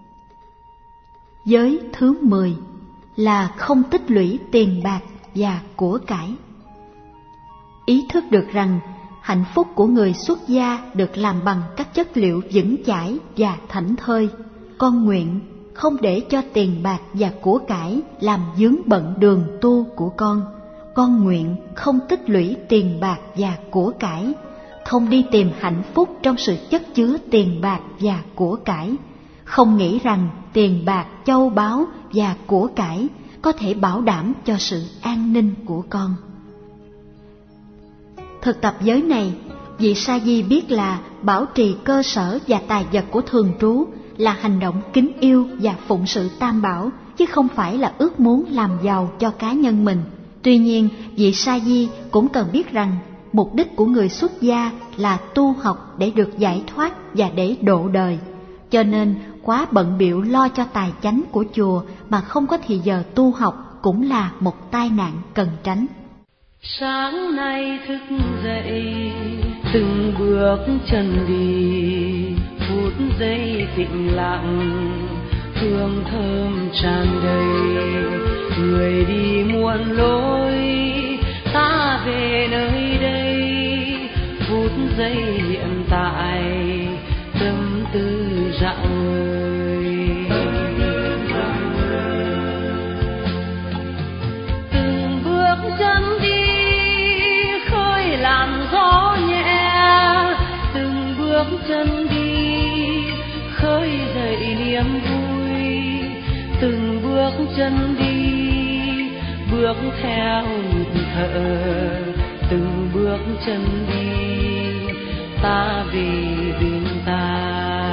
Giới thứ 10 là không tích lũy tiền bạc và của cải. Ý thức được rằng hạnh phúc của người xuất gia được làm bằng các chất liệu vững chãi và thảnh thơi. Con nguyện không để cho tiền bạc và của cải làm vướng bận đường tu của con. Con nguyện không tích lũy tiền bạc và của cải, không đi tìm hạnh phúc trong sự chất chứa tiền bạc và của cải, không nghĩ rằng tiền bạc, châu báu và của cải có thể bảo đảm cho sự an ninh của con. Thực tập giới này, vị sa di biết là bảo trì cơ sở và tài vật của thường trú là hành động kính yêu và phụng sự Tam Bảo, chứ không phải là ước muốn làm giàu cho cá nhân mình. Tuy nhiên, vị sa di cũng cần biết rằng mục đích của người xuất gia là tu học để được giải thoát và để độ đời. Cho nên, quá bận bịu lo cho tài chánh của chùa mà không có thì giờ tu học cũng là một tai nạn cần tránh. Sáng nay thức dậy, từng bước chân đi, phút giây tĩnh lặng, hương thơm tràn đầy. Người đi muộn lối, ta về nơi đây, phút giây hiện tại, tâm tư rạng ngời. Từng bước chân đi làn gió nhẹ, từng bước chân đi khơi dậy niềm vui, từng bước chân đi bước theo nhịp thở, từng bước chân đi ta về bên ta.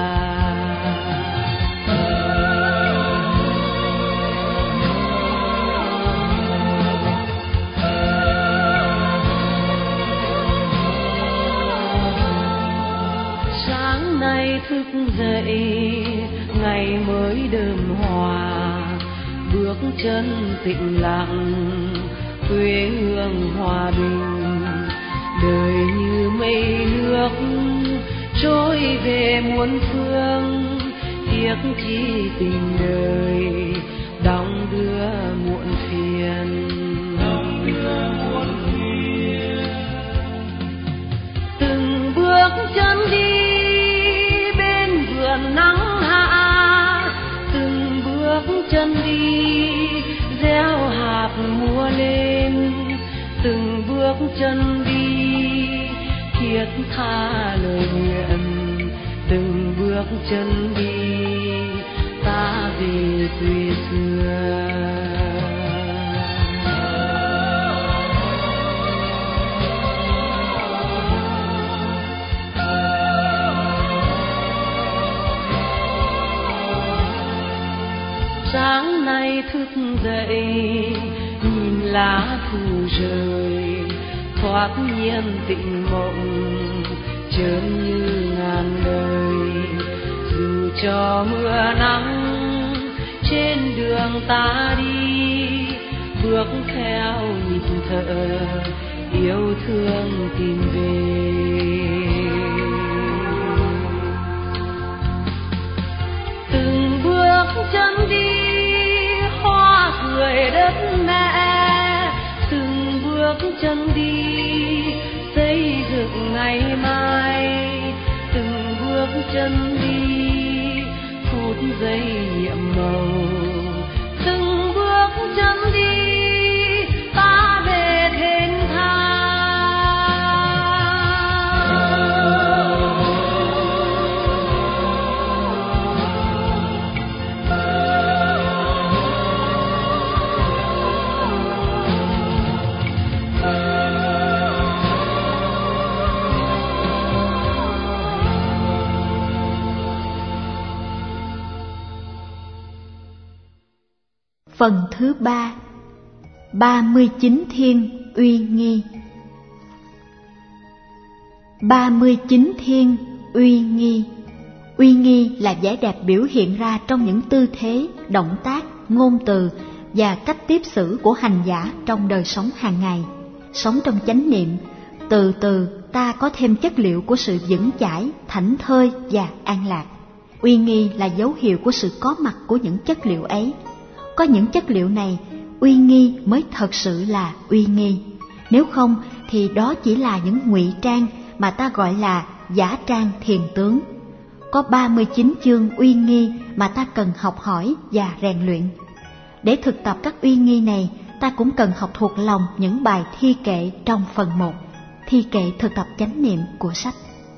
Thức dậy ngày mới đơm hoa, bước chân tĩnh lặng quê hương hòa bình. Đời như mây nước trôi về muôn phương, tiếc chi tình đời đong đưa muộn phiền. Từng bước chân đi nắng hạ, từng bước chân đi gieo hạt mùa lên, từng bước chân đi thiết tha lời nguyện, từng bước chân đi ta về quê xưa. Sáng nay thức dậy, nhìn lá thu rơi, thoát nhiên tĩnh mộng, chớm như ngàn lời. Dù cho mưa nắng trên đường ta đi, bước theo nhịp thở, yêu thương tìm về. Từng bước chân đi hoa cười đất mẹ, từng bước chân đi xây dựng ngày mai, từng chân đi, phút giây nhiệm màu. Từng bước chân đi, ta về thiên Phần thứ 3. 39 thiên uy nghi. 39 thiên uy nghi. Uy nghi là vẻ đẹp biểu hiện ra trong những tư thế, động tác, ngôn từ và cách tiếp xử của hành giả trong đời sống hàng ngày. Sống trong chánh niệm, từ từ ta có thêm chất liệu của sự vững chãi, thảnh thơi và an lạc. Uy nghi là dấu hiệu của sự có mặt của những chất liệu ấy. Có những chất liệu này, uy nghi mới thật sự là uy nghi. Nếu không thì đó chỉ là những ngụy trang mà ta gọi là giả trang thiền tướng. Có 39 chương uy nghi mà ta cần học hỏi và rèn luyện. Để thực tập các uy nghi này, ta cũng cần học thuộc lòng những bài thi kệ trong phần 1, thi kệ thực tập chánh niệm của sách.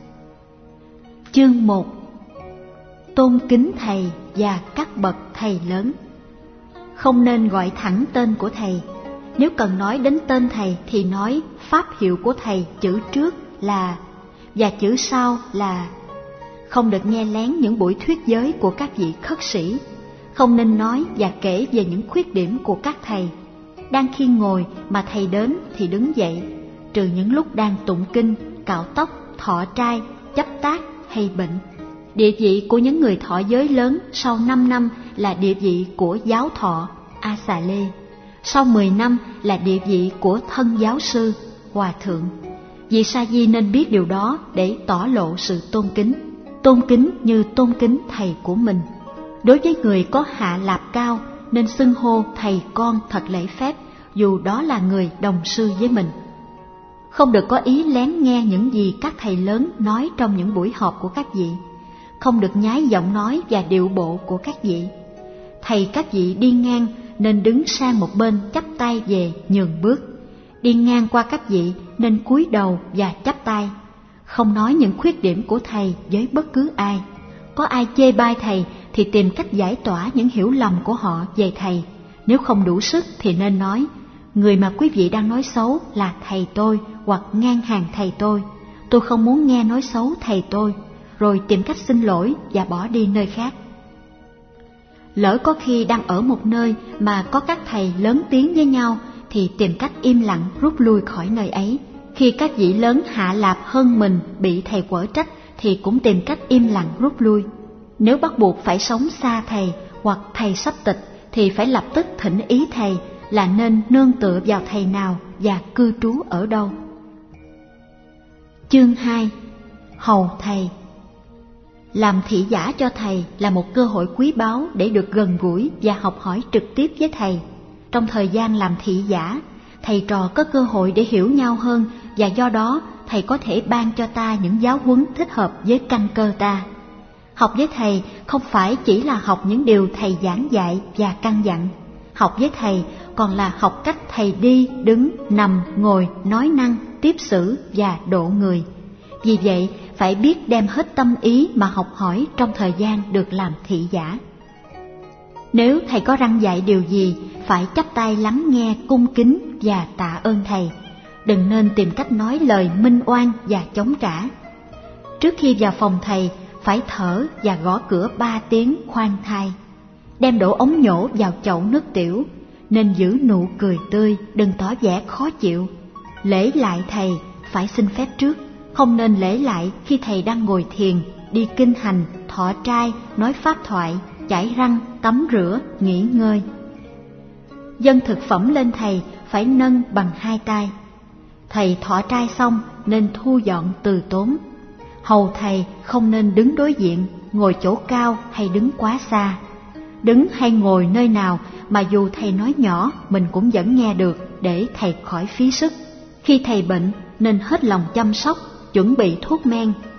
Chương 1. Tôn kính thầy và các bậc thầy lớn. Không nên gọi thẳng tên của thầy. Nếu cần nói đến tên thầy thì nói pháp hiệu của thầy, chữ trước là và chữ sau là. Không được nghe lén những buổi thuyết giới của các vị khất sĩ. Không nên nói và kể về những khuyết điểm của các thầy. Đang khi ngồi mà thầy đến thì đứng dậy, trừ những lúc đang tụng kinh, cạo tóc, thọ trai, chấp tác hay bệnh. Địa vị của những người thọ giới lớn sau 5 năm là địa vị của giáo thọ, A-xà lê. Sau 10 năm là địa vị của thân giáo sư, hòa thượng. Vị sa di nên biết điều đó để tỏ lộ sự tôn kính như tôn kính thầy của mình. Đối với người có hạ lạp cao nên xưng hô thầy con thật lễ phép, dù đó là người đồng sư với mình. Không được có ý lén nghe những gì các thầy lớn nói trong những buổi họp của các vị. Không được nhái giọng nói và điệu bộ của các vị. Thầy các vị đi ngang nên đứng sang một bên chắp tay về nhường bước. Đi ngang qua các vị nên cúi đầu và chắp tay. Không nói những khuyết điểm của thầy với bất cứ ai. Có ai chê bai thầy thì tìm cách giải tỏa những hiểu lầm của họ về thầy. Nếu không đủ sức thì nên nói: người mà quý vị đang nói xấu là thầy tôi hoặc ngang hàng thầy tôi không muốn nghe nói xấu thầy tôi, rồi tìm cách xin lỗi và bỏ đi nơi khác. Lỡ có khi đang ở một nơi mà có các thầy lớn tiếng với nhau thì tìm cách im lặng rút lui khỏi nơi ấy. Khi các vị lớn hạ lạp hơn mình bị thầy quở trách thì cũng tìm cách im lặng rút lui. Nếu bắt buộc phải sống xa thầy hoặc thầy sắp tịch thì phải lập tức thỉnh ý thầy là nên nương tựa vào thầy nào và cư trú ở đâu. Chương 2. Hầu thầy. Làm thị giả cho thầy là một cơ hội quý báu để được gần gũi và học hỏi trực tiếp với thầy. Trong thời gian làm thị giả, thầy trò có cơ hội để hiểu nhau hơn và do đó thầy có thể ban cho ta những giáo huấn thích hợp với căn cơ ta. Học với thầy không phải chỉ là học những điều thầy giảng dạy và căn dặn. Học với thầy còn là học cách thầy đi, đứng, nằm, ngồi, nói năng, tiếp xử và độ người. Vì vậy, phải biết đem hết tâm ý mà học hỏi trong thời gian được làm thị giả. Nếu thầy có răn dạy điều gì, phải chắp tay lắng nghe cung kính và tạ ơn thầy. Đừng nên tìm cách nói lời minh oan và chống trả. Trước khi vào phòng thầy, phải thở và gõ cửa 3 tiếng khoan thai. Đem đổ ống nhổ vào chậu nước tiểu, nên giữ nụ cười tươi, đừng tỏ vẻ khó chịu. Lễ lại thầy phải xin phép trước, không nên lễ lại khi thầy đang ngồi thiền, đi kinh hành, thọ trai, nói pháp thoại, chải răng, tắm rửa, nghỉ ngơi. Dâng thực phẩm lên thầy phải nâng bằng 2 tay. Thầy thọ trai xong nên thu dọn từ tốn. Hầu thầy không nên đứng đối diện, ngồi chỗ cao hay đứng quá xa. Đứng hay ngồi nơi nào mà dù thầy nói nhỏ mình cũng vẫn nghe được để thầy khỏi phí sức. Khi thầy bệnh nên hết lòng chăm sóc, chuẩn bị thuốc men,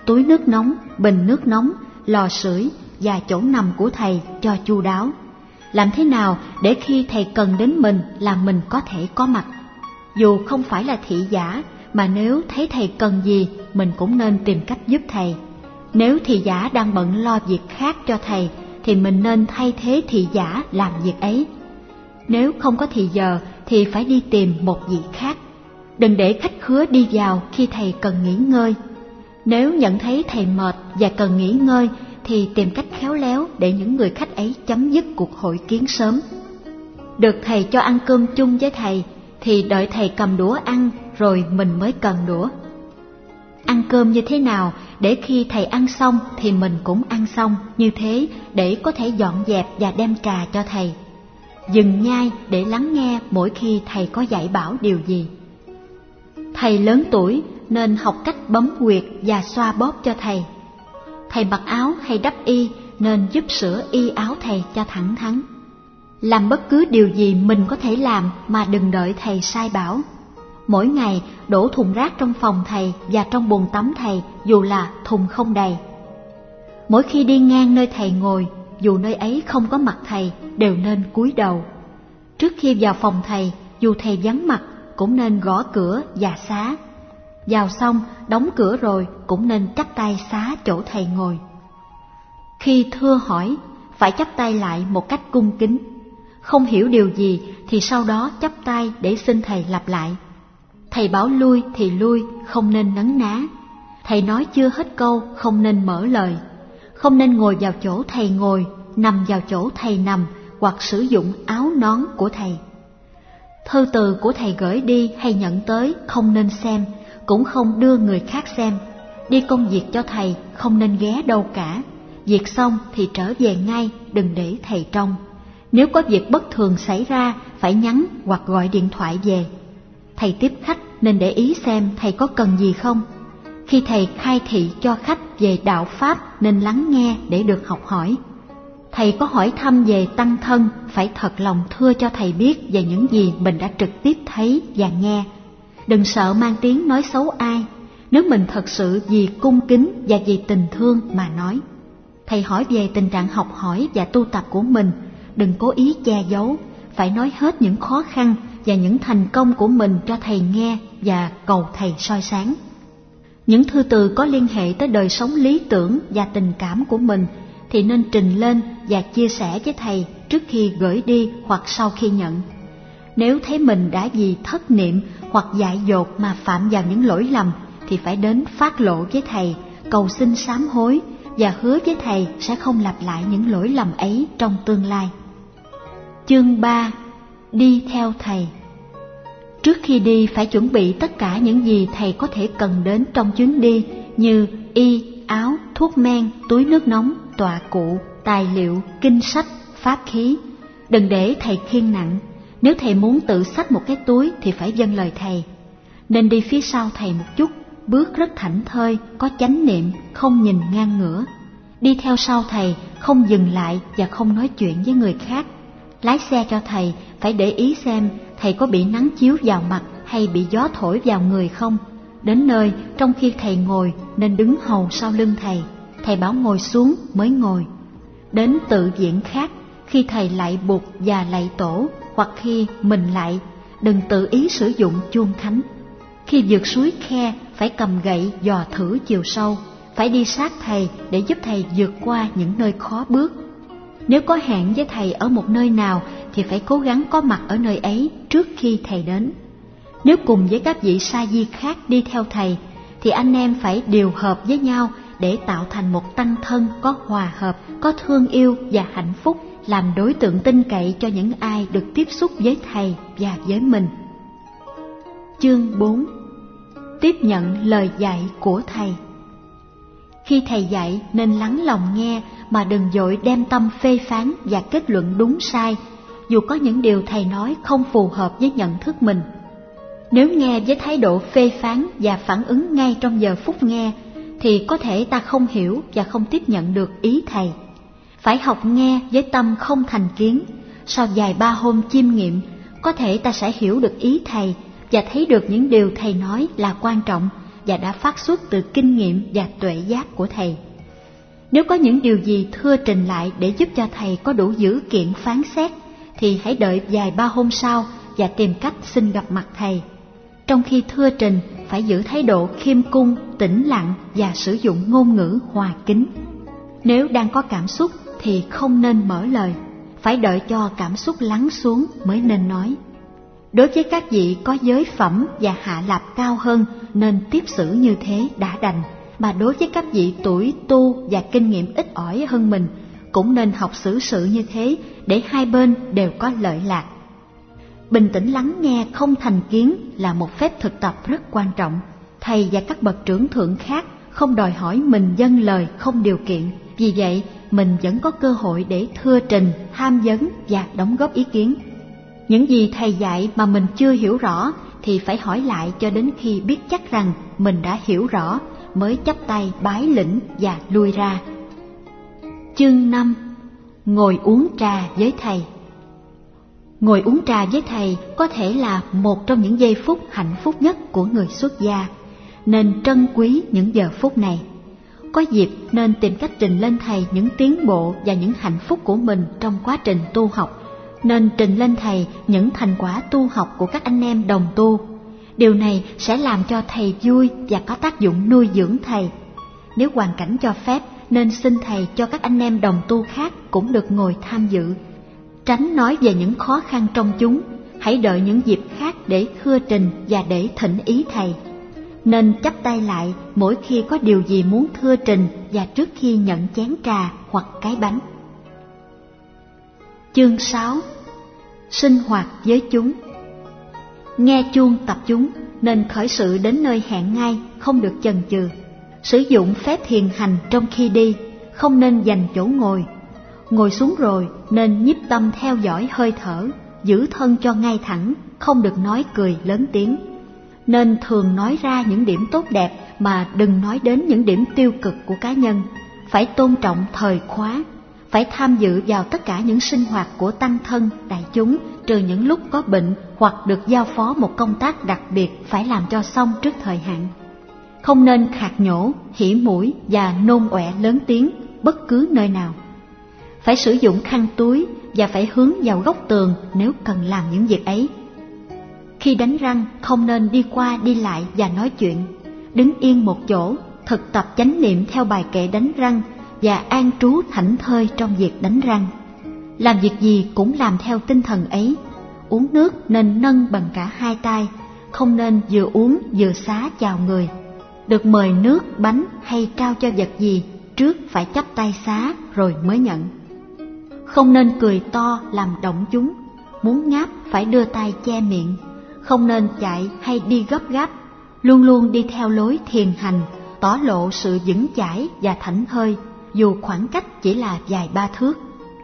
túi nước nóng, bình nước nóng, lò sưởi và chỗ nằm của thầy cho chu đáo. Làm thế nào để khi thầy cần đến mình là mình có thể có mặt? Dù không phải là thị giả, mà nếu thấy thầy cần gì, mình cũng nên tìm cách giúp thầy. Nếu thị giả đang bận lo việc khác cho thầy, thì mình nên thay thế thị giả làm việc ấy. Nếu không có thì giờ, thì phải đi tìm một vị khác. Đừng để khách khứa đi vào khi thầy cần nghỉ ngơi. Nếu nhận thấy thầy mệt và cần nghỉ ngơi, thì tìm cách khéo léo để những người khách ấy chấm dứt cuộc hội kiến sớm. Được thầy cho ăn cơm chung với thầy, thì đợi thầy cầm đũa ăn, rồi mình mới cầm đũa. Ăn cơm như thế nào để khi thầy ăn xong thì mình cũng ăn xong, như thế để có thể dọn dẹp và đem trà cho thầy. Dừng nhai để lắng nghe mỗi khi thầy có dạy bảo điều gì. Thầy lớn tuổi nên học cách bấm huyệt và xoa bóp cho thầy. Thầy mặc áo hay đắp y nên giúp sửa y áo thầy cho thẳng thắn. Làm bất cứ điều gì mình có thể làm mà đừng đợi thầy sai bảo. Mỗi ngày đổ thùng rác trong phòng thầy và trong bồn tắm thầy, dù là thùng không đầy. Mỗi khi đi ngang nơi thầy ngồi, dù nơi ấy không có mặt thầy, đều nên cúi đầu. Trước khi vào phòng thầy, dù thầy vắng mặt, cũng nên gõ cửa và xá. Vào xong, đóng cửa rồi, cũng nên chắp tay xá chỗ thầy ngồi. Khi thưa hỏi, phải chắp tay lại một cách cung kính. Không hiểu điều gì thì sau đó chắp tay để xin thầy lặp lại. Thầy bảo lui thì lui, không nên nấn ná. Thầy nói chưa hết câu, không nên mở lời. Không nên ngồi vào chỗ thầy ngồi, nằm vào chỗ thầy nằm, hoặc sử dụng áo nón của thầy. Thư từ của thầy gửi đi hay nhận tới không nên xem, cũng không đưa người khác xem. Đi công việc cho thầy không nên ghé đâu cả. Việc xong thì trở về ngay, đừng để thầy trông. Nếu có việc bất thường xảy ra, phải nhắn hoặc gọi điện thoại về. Thầy tiếp khách nên để ý xem thầy có cần gì không. Khi thầy khai thị cho khách về đạo Pháp nên lắng nghe để được học hỏi. Thầy có hỏi thăm về tăng thân, phải thật lòng thưa cho thầy biết về những gì mình đã trực tiếp thấy và nghe. Đừng sợ mang tiếng nói xấu ai, nếu mình thật sự vì cung kính và vì tình thương mà nói. Thầy hỏi về tình trạng học hỏi và tu tập của mình, đừng cố ý che giấu, phải nói hết những khó khăn và những thành công của mình cho thầy nghe và cầu thầy soi sáng. Những thư từ có liên hệ tới đời sống lý tưởng và tình cảm của mình thì nên trình lên và chia sẻ với thầy trước khi gửi đi hoặc sau khi nhận. Nếu thấy mình đã vì thất niệm hoặc dại dột mà phạm vào những lỗi lầm thì phải đến phát lộ với thầy, cầu xin sám hối và hứa với thầy sẽ không lặp lại những lỗi lầm ấy trong tương lai. Chương 3. Đi theo thầy. Trước khi đi phải chuẩn bị tất cả những gì thầy có thể cần đến trong chuyến đi, như y, áo, thuốc men, túi nước nóng, tọa cụ, tài liệu, kinh sách, pháp khí. Đừng để thầy khiêng nặng. Nếu thầy muốn tự xách một cái túi thì phải vâng lời thầy. Nên đi phía sau thầy một chút, bước rất thảnh thơi, có chánh niệm, không nhìn ngang ngửa. Đi theo sau thầy, không dừng lại và không nói chuyện với người khác. Lái xe cho thầy, phải để ý xem thầy có bị nắng chiếu vào mặt hay bị gió thổi vào người không. Đến nơi, trong khi thầy ngồi, nên đứng hầu sau lưng thầy. Thầy bảo ngồi xuống mới ngồi. Đến tự viện khác, khi thầy lạy Bụt và lạy Tổ, hoặc khi mình lạy, đừng tự ý sử dụng chuông khánh. Khi vượt suối khe, phải cầm gậy dò thử chiều sâu, phải đi sát thầy để giúp thầy vượt qua những nơi khó bước. Nếu có hẹn với thầy ở một nơi nào thì phải cố gắng có mặt ở nơi ấy trước khi thầy đến. Nếu cùng với các vị sa di khác đi theo thầy thì anh em phải điều hợp với nhau để tạo thành một tăng thân có hòa hợp, có thương yêu và hạnh phúc, làm đối tượng tin cậy cho những ai được tiếp xúc với thầy và với mình. Chương 4. Tiếp nhận lời dạy của thầy. Khi thầy dạy nên lắng lòng nghe mà đừng vội đem tâm phê phán và kết luận đúng sai, dù có những điều thầy nói không phù hợp với nhận thức mình. Nếu nghe với thái độ phê phán và phản ứng ngay trong giờ phút nghe, thì có thể ta không hiểu và không tiếp nhận được ý thầy. Phải học nghe với tâm không thành kiến. Sau vài ba hôm chiêm nghiệm, có thể ta sẽ hiểu được ý thầy và thấy được những điều thầy nói là quan trọng và đã phát xuất từ kinh nghiệm và tuệ giác của thầy. Nếu có những điều gì thưa trình lại để giúp cho thầy có đủ dữ kiện phán xét, thì hãy đợi vài ba hôm sau và tìm cách xin gặp mặt thầy. Trong khi thưa trình, phải giữ thái độ khiêm cung, tĩnh lặng và sử dụng ngôn ngữ hòa kính. Nếu đang có cảm xúc thì không nên mở lời, phải đợi cho cảm xúc lắng xuống mới nên nói. Đối với các vị có giới phẩm và hạ lạp cao hơn nên tiếp xử như thế đã đành, mà đối với các vị tuổi tu và kinh nghiệm ít ỏi hơn mình cũng nên học xử sự như thế để hai bên đều có lợi lạc. Bình tĩnh lắng nghe không thành kiến là một phép thực tập rất quan trọng. Thầy và các bậc trưởng thượng khác không đòi hỏi mình dâng lời không điều kiện, vì vậy mình vẫn có cơ hội để thưa trình, tham vấn và đóng góp ý kiến. Những gì thầy dạy mà mình chưa hiểu rõ thì phải hỏi lại cho đến khi biết chắc rằng mình đã hiểu rõ mới chắp tay bái lĩnh và lui ra. Chương 5. Ngồi uống trà với thầy. Ngồi uống trà với thầy có thể là một trong những giây phút hạnh phúc nhất của người xuất gia, nên trân quý những giờ phút này. Có dịp nên tìm cách trình lên thầy những tiến bộ và những hạnh phúc của mình trong quá trình tu học, nên trình lên thầy những thành quả tu học của các anh em đồng tu. Điều này sẽ làm cho thầy vui và có tác dụng nuôi dưỡng thầy. Nếu hoàn cảnh cho phép, nên xin thầy cho các anh em đồng tu khác cũng được ngồi tham dự. Tránh nói về những khó khăn trong chúng, hãy đợi những dịp khác để thưa trình và để thỉnh ý thầy. Nên chắp tay lại mỗi khi có điều gì muốn thưa trình và trước khi nhận chén trà hoặc cái bánh. Chương 6. Sinh hoạt với chúng. Nghe chuông tập chúng nên khởi sự đến nơi hẹn ngay, không được chần chừ. Sử dụng phép thiền hành trong khi đi, không nên dành chỗ ngồi. Ngồi xuống rồi nên nhiếp tâm theo dõi hơi thở, giữ thân cho ngay thẳng, không được nói cười lớn tiếng. Nên thường nói ra những điểm tốt đẹp mà đừng nói đến những điểm tiêu cực của cá nhân. Phải tôn trọng thời khóa, phải tham dự vào tất cả những sinh hoạt của tăng thân, đại chúng, trừ những lúc có bệnh hoặc được giao phó một công tác đặc biệt phải làm cho xong trước thời hạn. Không nên khạc nhổ, hỉ mũi và nôn ọe lớn tiếng bất cứ nơi nào. Phải sử dụng khăn túi và phải hướng vào góc tường nếu cần làm những việc ấy. Khi đánh răng không nên đi qua đi lại và nói chuyện. Đứng yên một chỗ, thực tập chánh niệm theo bài kệ đánh răng và an trú thảnh thơi trong việc đánh răng. Làm việc gì cũng làm theo tinh thần ấy. Uống nước nên nâng bằng cả hai tay, không nên vừa uống vừa xá chào người. Được mời nước, bánh hay trao cho vật gì, trước phải chắp tay xá rồi mới nhận. Không nên cười to làm động chúng. Muốn ngáp phải đưa tay che miệng. Không nên chạy hay đi gấp gáp. Luôn luôn đi theo lối thiền hành, tỏ lộ sự vững chãi và thảnh thơi, dù khoảng cách chỉ là vài ba thước.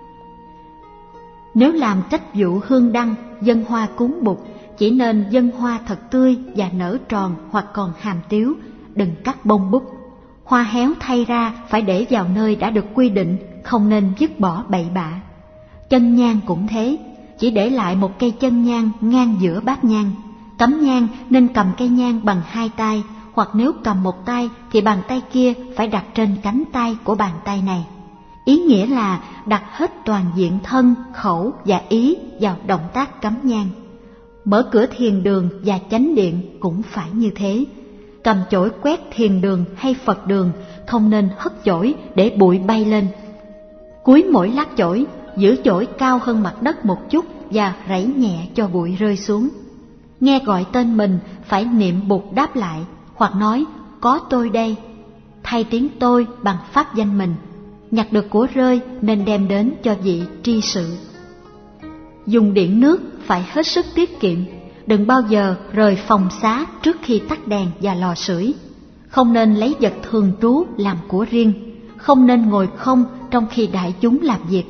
Nếu làm trách vụ hương đăng, dâng hoa cúng Bụt, chỉ nên dâng hoa thật tươi và nở tròn hoặc còn hàm tiếu, đừng cắt bông bút. Hoa héo thay ra phải để vào nơi đã được quy định, không nên vứt bỏ bậy bạ. Chân nhang cũng thế, chỉ để lại một cây chân nhang ngang giữa bát nhang. Cắm nhang nên cầm cây nhang bằng hai tay, hoặc nếu cầm một tay thì bàn tay kia phải đặt trên cánh tay của bàn tay này. Ý nghĩa là đặt hết toàn diện thân, khẩu và ý vào động tác cắm nhang. Mở cửa thiền đường và chánh điện cũng phải như thế. Cầm chổi quét thiền đường hay Phật đường, không nên hất chổi để bụi bay lên. Cúi mỗi lát chổi, giữ chổi cao hơn mặt đất một chút và rảy nhẹ cho bụi rơi xuống. Nghe gọi tên mình phải niệm Bụt đáp lại, hoặc nói có tôi đây, thay tiếng tôi bằng pháp danh mình. Nhặt được của rơi nên đem đến cho vị tri sự. Dùng điện nước phải hết sức tiết kiệm, đừng bao giờ rời phòng xá trước khi tắt đèn và lò sưởi. Không nên lấy vật thường trú làm của riêng, không nên ngồi không trong khi đại chúng làm việc.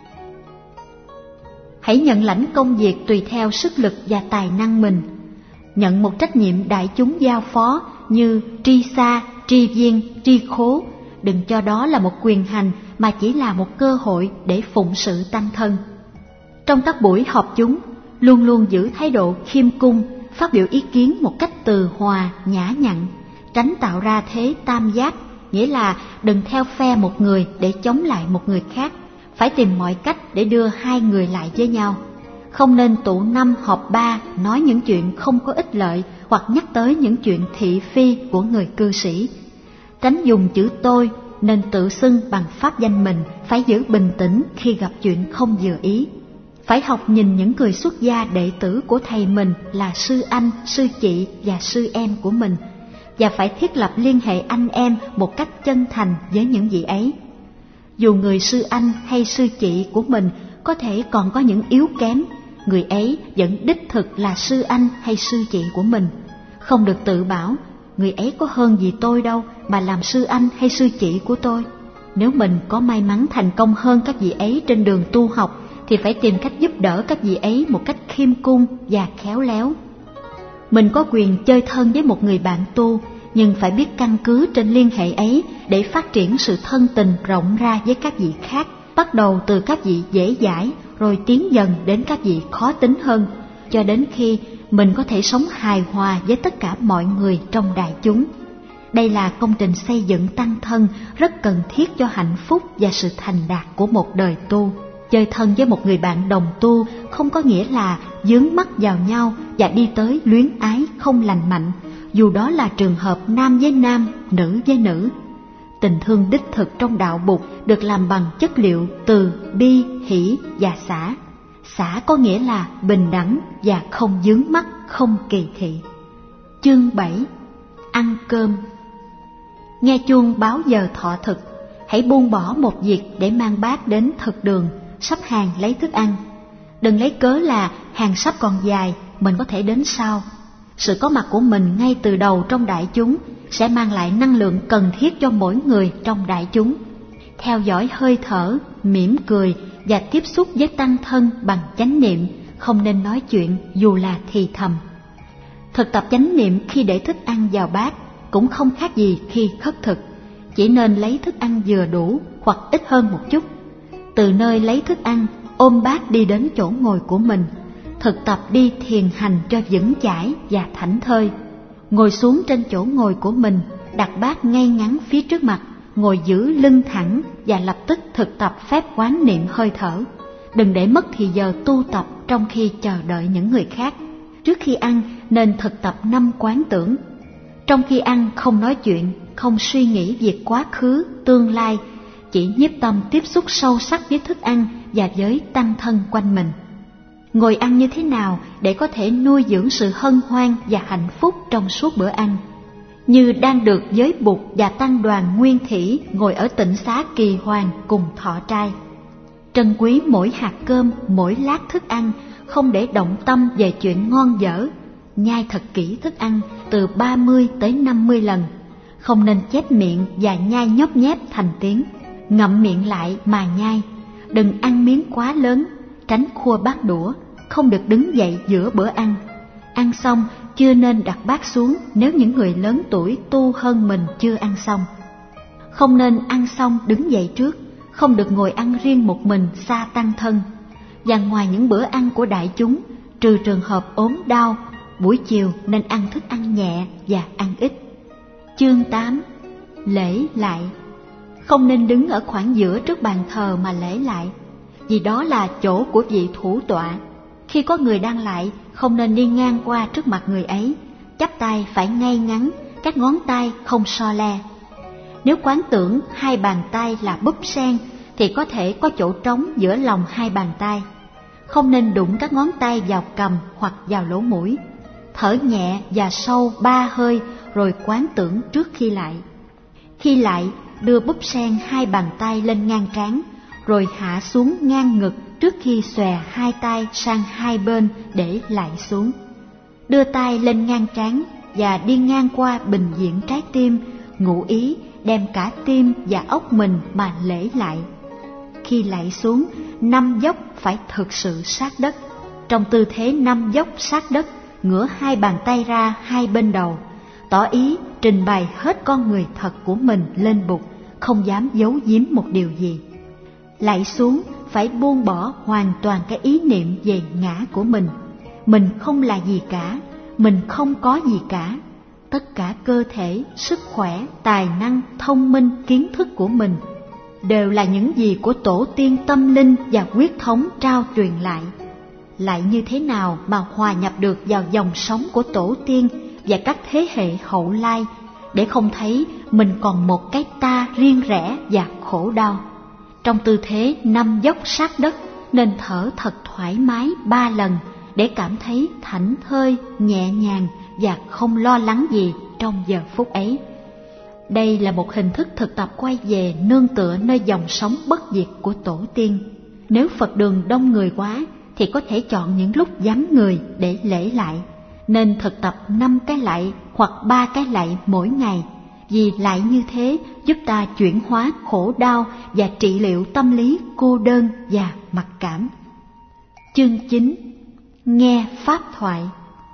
Hãy nhận lãnh công việc tùy theo sức lực và tài năng mình. Nhận một trách nhiệm đại chúng giao phó như tri xa, tri viên, tri khố, đừng cho đó là một quyền hành mà chỉ là một cơ hội để phụng sự tăng thân. Trong các buổi họp chúng, luôn luôn giữ thái độ khiêm cung, phát biểu ý kiến một cách từ hòa, nhã nhặn, tránh tạo ra thế tam giác, nghĩa là đừng theo phe một người để chống lại một người khác, phải tìm mọi cách để đưa hai người lại với nhau. Không nên tụ 5 họp 3 nói những chuyện không có ích lợi hoặc nhắc tới những chuyện thị phi của người cư sĩ. Tránh dùng chữ tôi, nên tự xưng bằng pháp danh mình, phải giữ bình tĩnh khi gặp chuyện không vừa ý. Phải học nhìn những người xuất gia đệ tử của thầy mình là sư anh, sư chị và sư em của mình, và phải thiết lập liên hệ anh em một cách chân thành với những vị ấy. Dù người sư anh hay sư chị của mình có thể còn có những yếu kém, người ấy vẫn đích thực là sư anh hay sư chị của mình. Không được tự bảo, người ấy có hơn gì tôi đâu mà làm sư anh hay sư chị của tôi. Nếu mình có may mắn thành công hơn các vị ấy trên đường tu học, thì phải tìm cách giúp đỡ các vị ấy một cách khiêm cung và khéo léo. Mình có quyền chơi thân với một người bạn tu, nhưng phải biết căn cứ trên liên hệ ấy để phát triển sự thân tình rộng ra với các vị khác, bắt đầu từ các vị dễ dãi, rồi tiến dần đến các vị khó tính hơn, cho đến khi mình có thể sống hài hòa với tất cả mọi người trong đại chúng. Đây là công trình xây dựng tăng thân rất cần thiết cho hạnh phúc và sự thành đạt của một đời tu. Chơi thân với một người bạn đồng tu không có nghĩa là dướng mắt vào nhau và đi tới luyến ái không lành mạnh, dù đó là trường hợp nam với nam, nữ với nữ. Tình thương đích thực trong đạo Bụt được làm bằng chất liệu từ bi, hỷ và xả. Xả có nghĩa là bình đẳng và không dướng mắt, không kỳ thị. Chương 7. Ăn cơm. Nghe chuông báo giờ thọ thực, hãy buông bỏ một việc để mang bát đến thực đường, sắp hàng lấy thức ăn. Đừng lấy cớ là hàng sắp còn dài, mình có thể đến sau. Sự có mặt của mình ngay từ đầu trong đại chúng sẽ mang lại năng lượng cần thiết cho mỗi người trong đại chúng. Theo dõi hơi thở, mỉm cười và tiếp xúc với tăng thân bằng chánh niệm, không nên nói chuyện dù là thì thầm. Thực tập chánh niệm khi để thức ăn vào bát cũng không khác gì khi khất thực, chỉ nên lấy thức ăn vừa đủ hoặc ít hơn một chút. Từ nơi lấy thức ăn, ôm bát đi đến chỗ ngồi của mình, thực tập đi thiền hành cho vững chãi và thảnh thơi. Ngồi xuống trên chỗ ngồi của mình, đặt bát ngay ngắn phía trước mặt, ngồi giữ lưng thẳng và lập tức thực tập phép quán niệm hơi thở. Đừng để mất thì giờ tu tập trong khi chờ đợi những người khác. Trước khi ăn nên thực tập 5 quán tưởng. Trong khi ăn không nói chuyện, không suy nghĩ việc quá khứ, tương lai, chỉ nhiếp tâm tiếp xúc sâu sắc với thức ăn và với tăng thân quanh mình. Ngồi ăn như thế nào để có thể nuôi dưỡng sự hân hoan và hạnh phúc trong suốt bữa ăn? Như đang được giới Bụt và tăng đoàn nguyên thủy ngồi ở tịnh xá Kỳ Hoàng cùng thọ trai. Trân quý mỗi hạt cơm, mỗi lát thức ăn, không để động tâm về chuyện ngon dở. Nhai thật kỹ thức ăn từ 30 tới 50 lần. Không nên chép miệng và nhai nhóp nhép thành tiếng. Ngậm miệng lại mà nhai. Đừng ăn miếng quá lớn, tránh khua bát đũa, không được đứng dậy giữa bữa ăn. Ăn xong chưa nên đặt bát xuống nếu những người lớn tuổi tu hơn mình chưa ăn xong. Không nên ăn xong đứng dậy trước, không được ngồi ăn riêng một mình xa tăng thân. Và ngoài những bữa ăn của đại chúng, trừ trường hợp ốm đau, buổi chiều nên ăn thức ăn nhẹ và ăn ít. Chương 8. Lễ lại. Không nên đứng ở khoảng giữa trước bàn thờ mà lễ lại, vì đó là chỗ của vị thủ tọa. Khi có người đang lại, không nên đi ngang qua trước mặt người ấy, chắp tay phải ngay ngắn, các ngón tay không so le. Nếu quán tưởng 2 bàn tay là búp sen, thì có thể có chỗ trống giữa lòng 2 bàn tay. Không nên đụng các ngón tay vào cằm hoặc vào lỗ mũi. Thở nhẹ và sâu 3 hơi rồi quán tưởng trước khi lại. Khi lại, đưa búp sen 2 bàn tay lên ngang trán, rồi hạ xuống ngang ngực trước khi xòe 2 tay sang 2 bên để lại xuống. Đưa tay lên ngang trán và đi ngang qua bình diện trái tim, ngụ ý đem cả tim và óc mình mà lễ lại. Khi lại xuống, 5 dốc phải thực sự sát đất. Trong tư thế 5 dốc sát đất, ngửa 2 bàn tay ra 2 bên đầu, tỏ ý trình bày hết con người thật của mình lên Bụt, không dám giấu giếm một điều gì. Lại xuống phải buông bỏ hoàn toàn cái ý niệm về ngã của mình. Mình không là gì cả, mình không có gì cả. tất cả cơ thể, sức khỏe, tài năng, thông minh, kiến thức của mình đều là những gì của tổ tiên tâm linh và huyết thống trao truyền lại. Lại như thế nào mà hòa nhập được vào dòng sống của tổ tiên và các thế hệ hậu lai để không thấy mình còn một cái ta riêng rẽ và khổ đau. Trong tư thế nằm dốc sát đất nên thở thật thoải mái 3 lần để cảm thấy thảnh thơi, nhẹ nhàng và không lo lắng gì trong giờ phút ấy. Đây là một hình thức thực tập quay về nương tựa nơi dòng sống bất diệt của tổ tiên. Nếu Phật đường đông người quá thì có thể chọn những lúc vắng người để lễ lại, nên thực tập 5 cái lạy hoặc 3 cái lạy mỗi ngày, vì lạy như thế giúp ta chuyển hóa khổ đau và trị liệu tâm lý cô đơn và mặc cảm. Chương 9. Nghe Pháp thoại.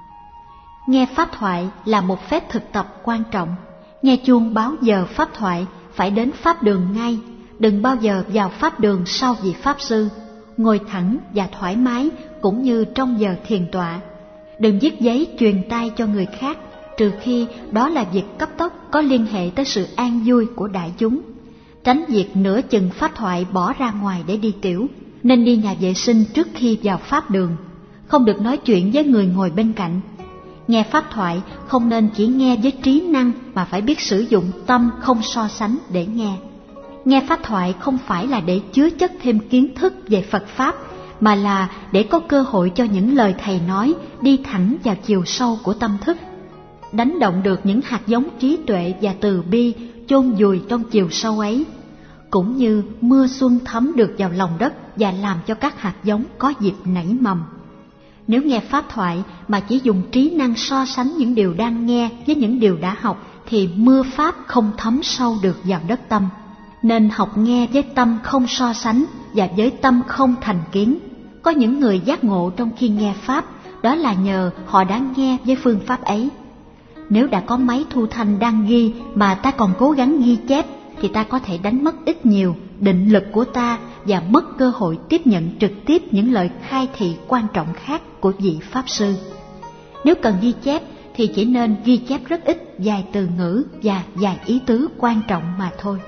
Nghe Pháp thoại là một phép thực tập quan trọng. Nghe chuông báo giờ Pháp thoại phải đến Pháp đường ngay, đừng bao giờ vào Pháp đường sau vị Pháp sư. Ngồi thẳng và thoải mái cũng như trong giờ thiền tọa. Đừng viết giấy truyền tai cho người khác, trừ khi đó là việc cấp tốc có liên hệ tới sự an vui của đại chúng. Tránh việc nửa chừng Pháp thoại bỏ ra ngoài để đi tiểu, nên đi nhà vệ sinh trước khi vào Pháp đường. Không được nói chuyện với người ngồi bên cạnh. Nghe Pháp thoại không nên chỉ nghe với trí năng mà phải biết sử dụng tâm không so sánh để nghe. Nghe Pháp thoại không phải là để chứa chất thêm kiến thức về Phật Pháp, mà là để có cơ hội cho những lời Thầy nói đi thẳng vào chiều sâu của tâm thức, đánh động được những hạt giống trí tuệ và từ bi chôn vùi trong chiều sâu ấy, cũng như mưa xuân thấm được vào lòng đất và làm cho các hạt giống có dịp nảy mầm. Nếu nghe Pháp thoại mà chỉ dùng trí năng so sánh những điều đang nghe với những điều đã học thì mưa Pháp không thấm sâu được vào đất tâm. Nên học nghe với tâm không so sánh và với tâm không thành kiến. Có những người giác ngộ trong khi nghe Pháp, đó là nhờ họ đã nghe với phương pháp ấy. Nếu đã có máy thu thanh đang ghi mà ta còn cố gắng ghi chép thì ta có thể đánh mất ít nhiều định lực của ta và mất cơ hội tiếp nhận trực tiếp những lời khai thị quan trọng khác của vị Pháp Sư. Nếu cần ghi chép thì chỉ nên ghi chép rất ít vài từ ngữ và vài ý tứ quan trọng mà thôi.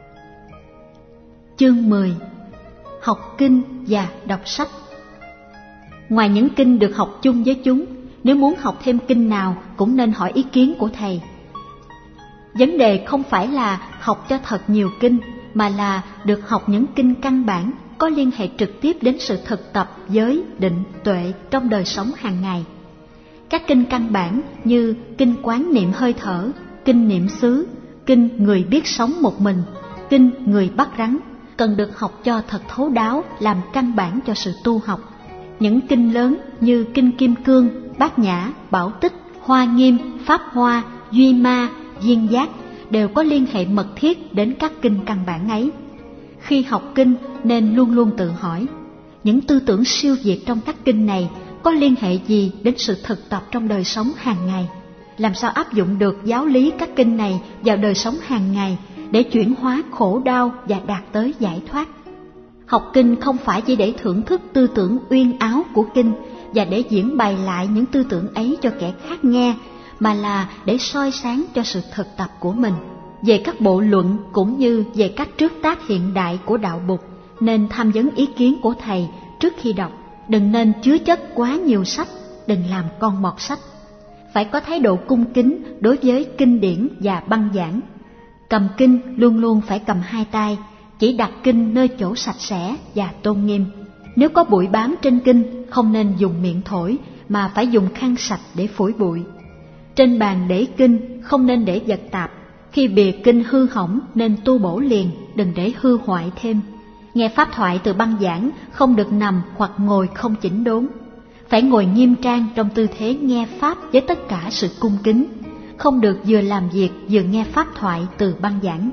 Chương 10. Học kinh và đọc sách. Ngoài những kinh được học chung với chúng, nếu muốn học thêm kinh nào cũng nên hỏi ý kiến của thầy. Vấn đề không phải là học cho thật nhiều kinh, mà là được học những kinh căn bản có liên hệ trực tiếp đến sự thực tập giới, định, tuệ trong đời sống hàng ngày. Các kinh căn bản như kinh quán niệm hơi thở, kinh niệm xứ, kinh người biết sống một mình, kinh người bắt rắn cần được học cho thật thấu đáo làm căn bản cho sự tu học. Những kinh lớn như kinh Kim Cương, Bát Nhã, Bảo Tích, Hoa Nghiêm, Pháp Hoa, Duy Ma, Duyên Giác đều có liên hệ mật thiết đến các kinh căn bản ấy. Khi học kinh nên luôn luôn tự hỏi, những tư tưởng siêu việt trong các kinh này có liên hệ gì đến sự thực tập trong đời sống hàng ngày? Làm sao áp dụng được giáo lý các kinh này vào đời sống hàng ngày để chuyển hóa khổ đau và đạt tới giải thoát? Học kinh không phải chỉ để thưởng thức tư tưởng uyên áo của kinh và để diễn bày lại những tư tưởng ấy cho kẻ khác nghe, mà là để soi sáng cho sự thực tập của mình. Về các bộ luận cũng như về các trước tác hiện đại của đạo Bụt, nên tham vấn ý kiến của thầy trước khi đọc. Đừng nên chứa chất quá nhiều sách, đừng làm con mọt sách. Phải có thái độ cung kính đối với kinh điển và băng giảng. Cầm kinh luôn luôn phải cầm hai tay, chỉ đặt kinh nơi chỗ sạch sẽ và tôn nghiêm. Nếu có bụi bám trên kinh, không nên dùng miệng thổi, mà phải dùng khăn sạch để phủi bụi. Trên bàn để kinh, không nên để vật tạp. Khi bìa kinh hư hỏng nên tu bổ liền, đừng để hư hoại thêm. Nghe pháp thoại từ băng giảng, không được nằm hoặc ngồi không chỉnh đốn. Phải ngồi nghiêm trang trong tư thế nghe pháp với tất cả sự cung kính. Không được vừa làm việc vừa nghe pháp thoại từ băng giảng.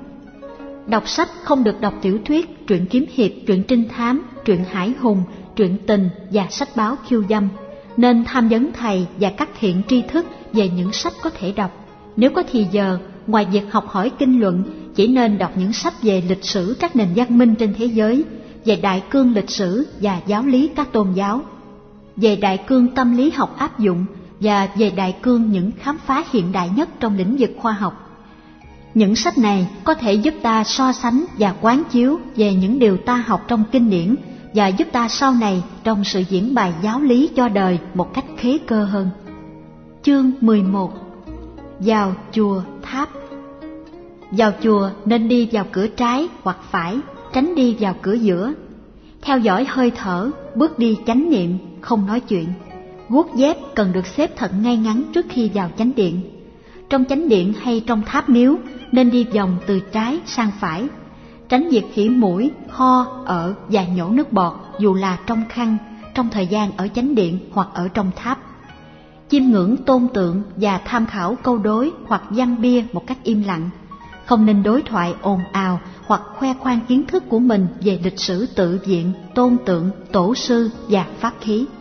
Đọc sách không được đọc tiểu thuyết, truyện kiếm hiệp, truyện trinh thám, truyện hải hùng, truyện tình và sách báo khiêu dâm. Nên tham vấn thầy và các thiện tri thức về những sách có thể đọc. Nếu có thì giờ, ngoài việc học hỏi kinh luận, chỉ nên đọc những sách về lịch sử các nền văn minh trên thế giới, về đại cương lịch sử và giáo lý các tôn giáo, về đại cương tâm lý học áp dụng và về đại cương những khám phá hiện đại nhất trong lĩnh vực khoa học. Những sách này có thể giúp ta so sánh và quán chiếu về những điều ta học trong kinh điển và giúp ta sau này trong sự diễn bài giáo lý cho đời một cách khế cơ hơn. Chương 11. Vào chùa tháp. Vào chùa nên đi vào cửa trái hoặc phải, tránh đi vào cửa giữa. Theo dõi hơi thở, bước đi chánh niệm, không nói chuyện. Guốc dép cần được xếp thật ngay ngắn trước khi vào chánh điện. Trong chánh điện hay trong tháp miếu nên đi vòng từ trái sang phải, tránh việc khỉ mũi, ho, ợ và nhổ nước bọt dù là trong khăn, trong thời gian ở chánh điện hoặc ở trong tháp. Chiêm ngưỡng tôn tượng và tham khảo câu đối hoặc văn bia một cách im lặng. Không nên đối thoại ồn ào hoặc khoe khoang kiến thức của mình về lịch sử tự viện, tôn tượng, tổ sư và pháp khí.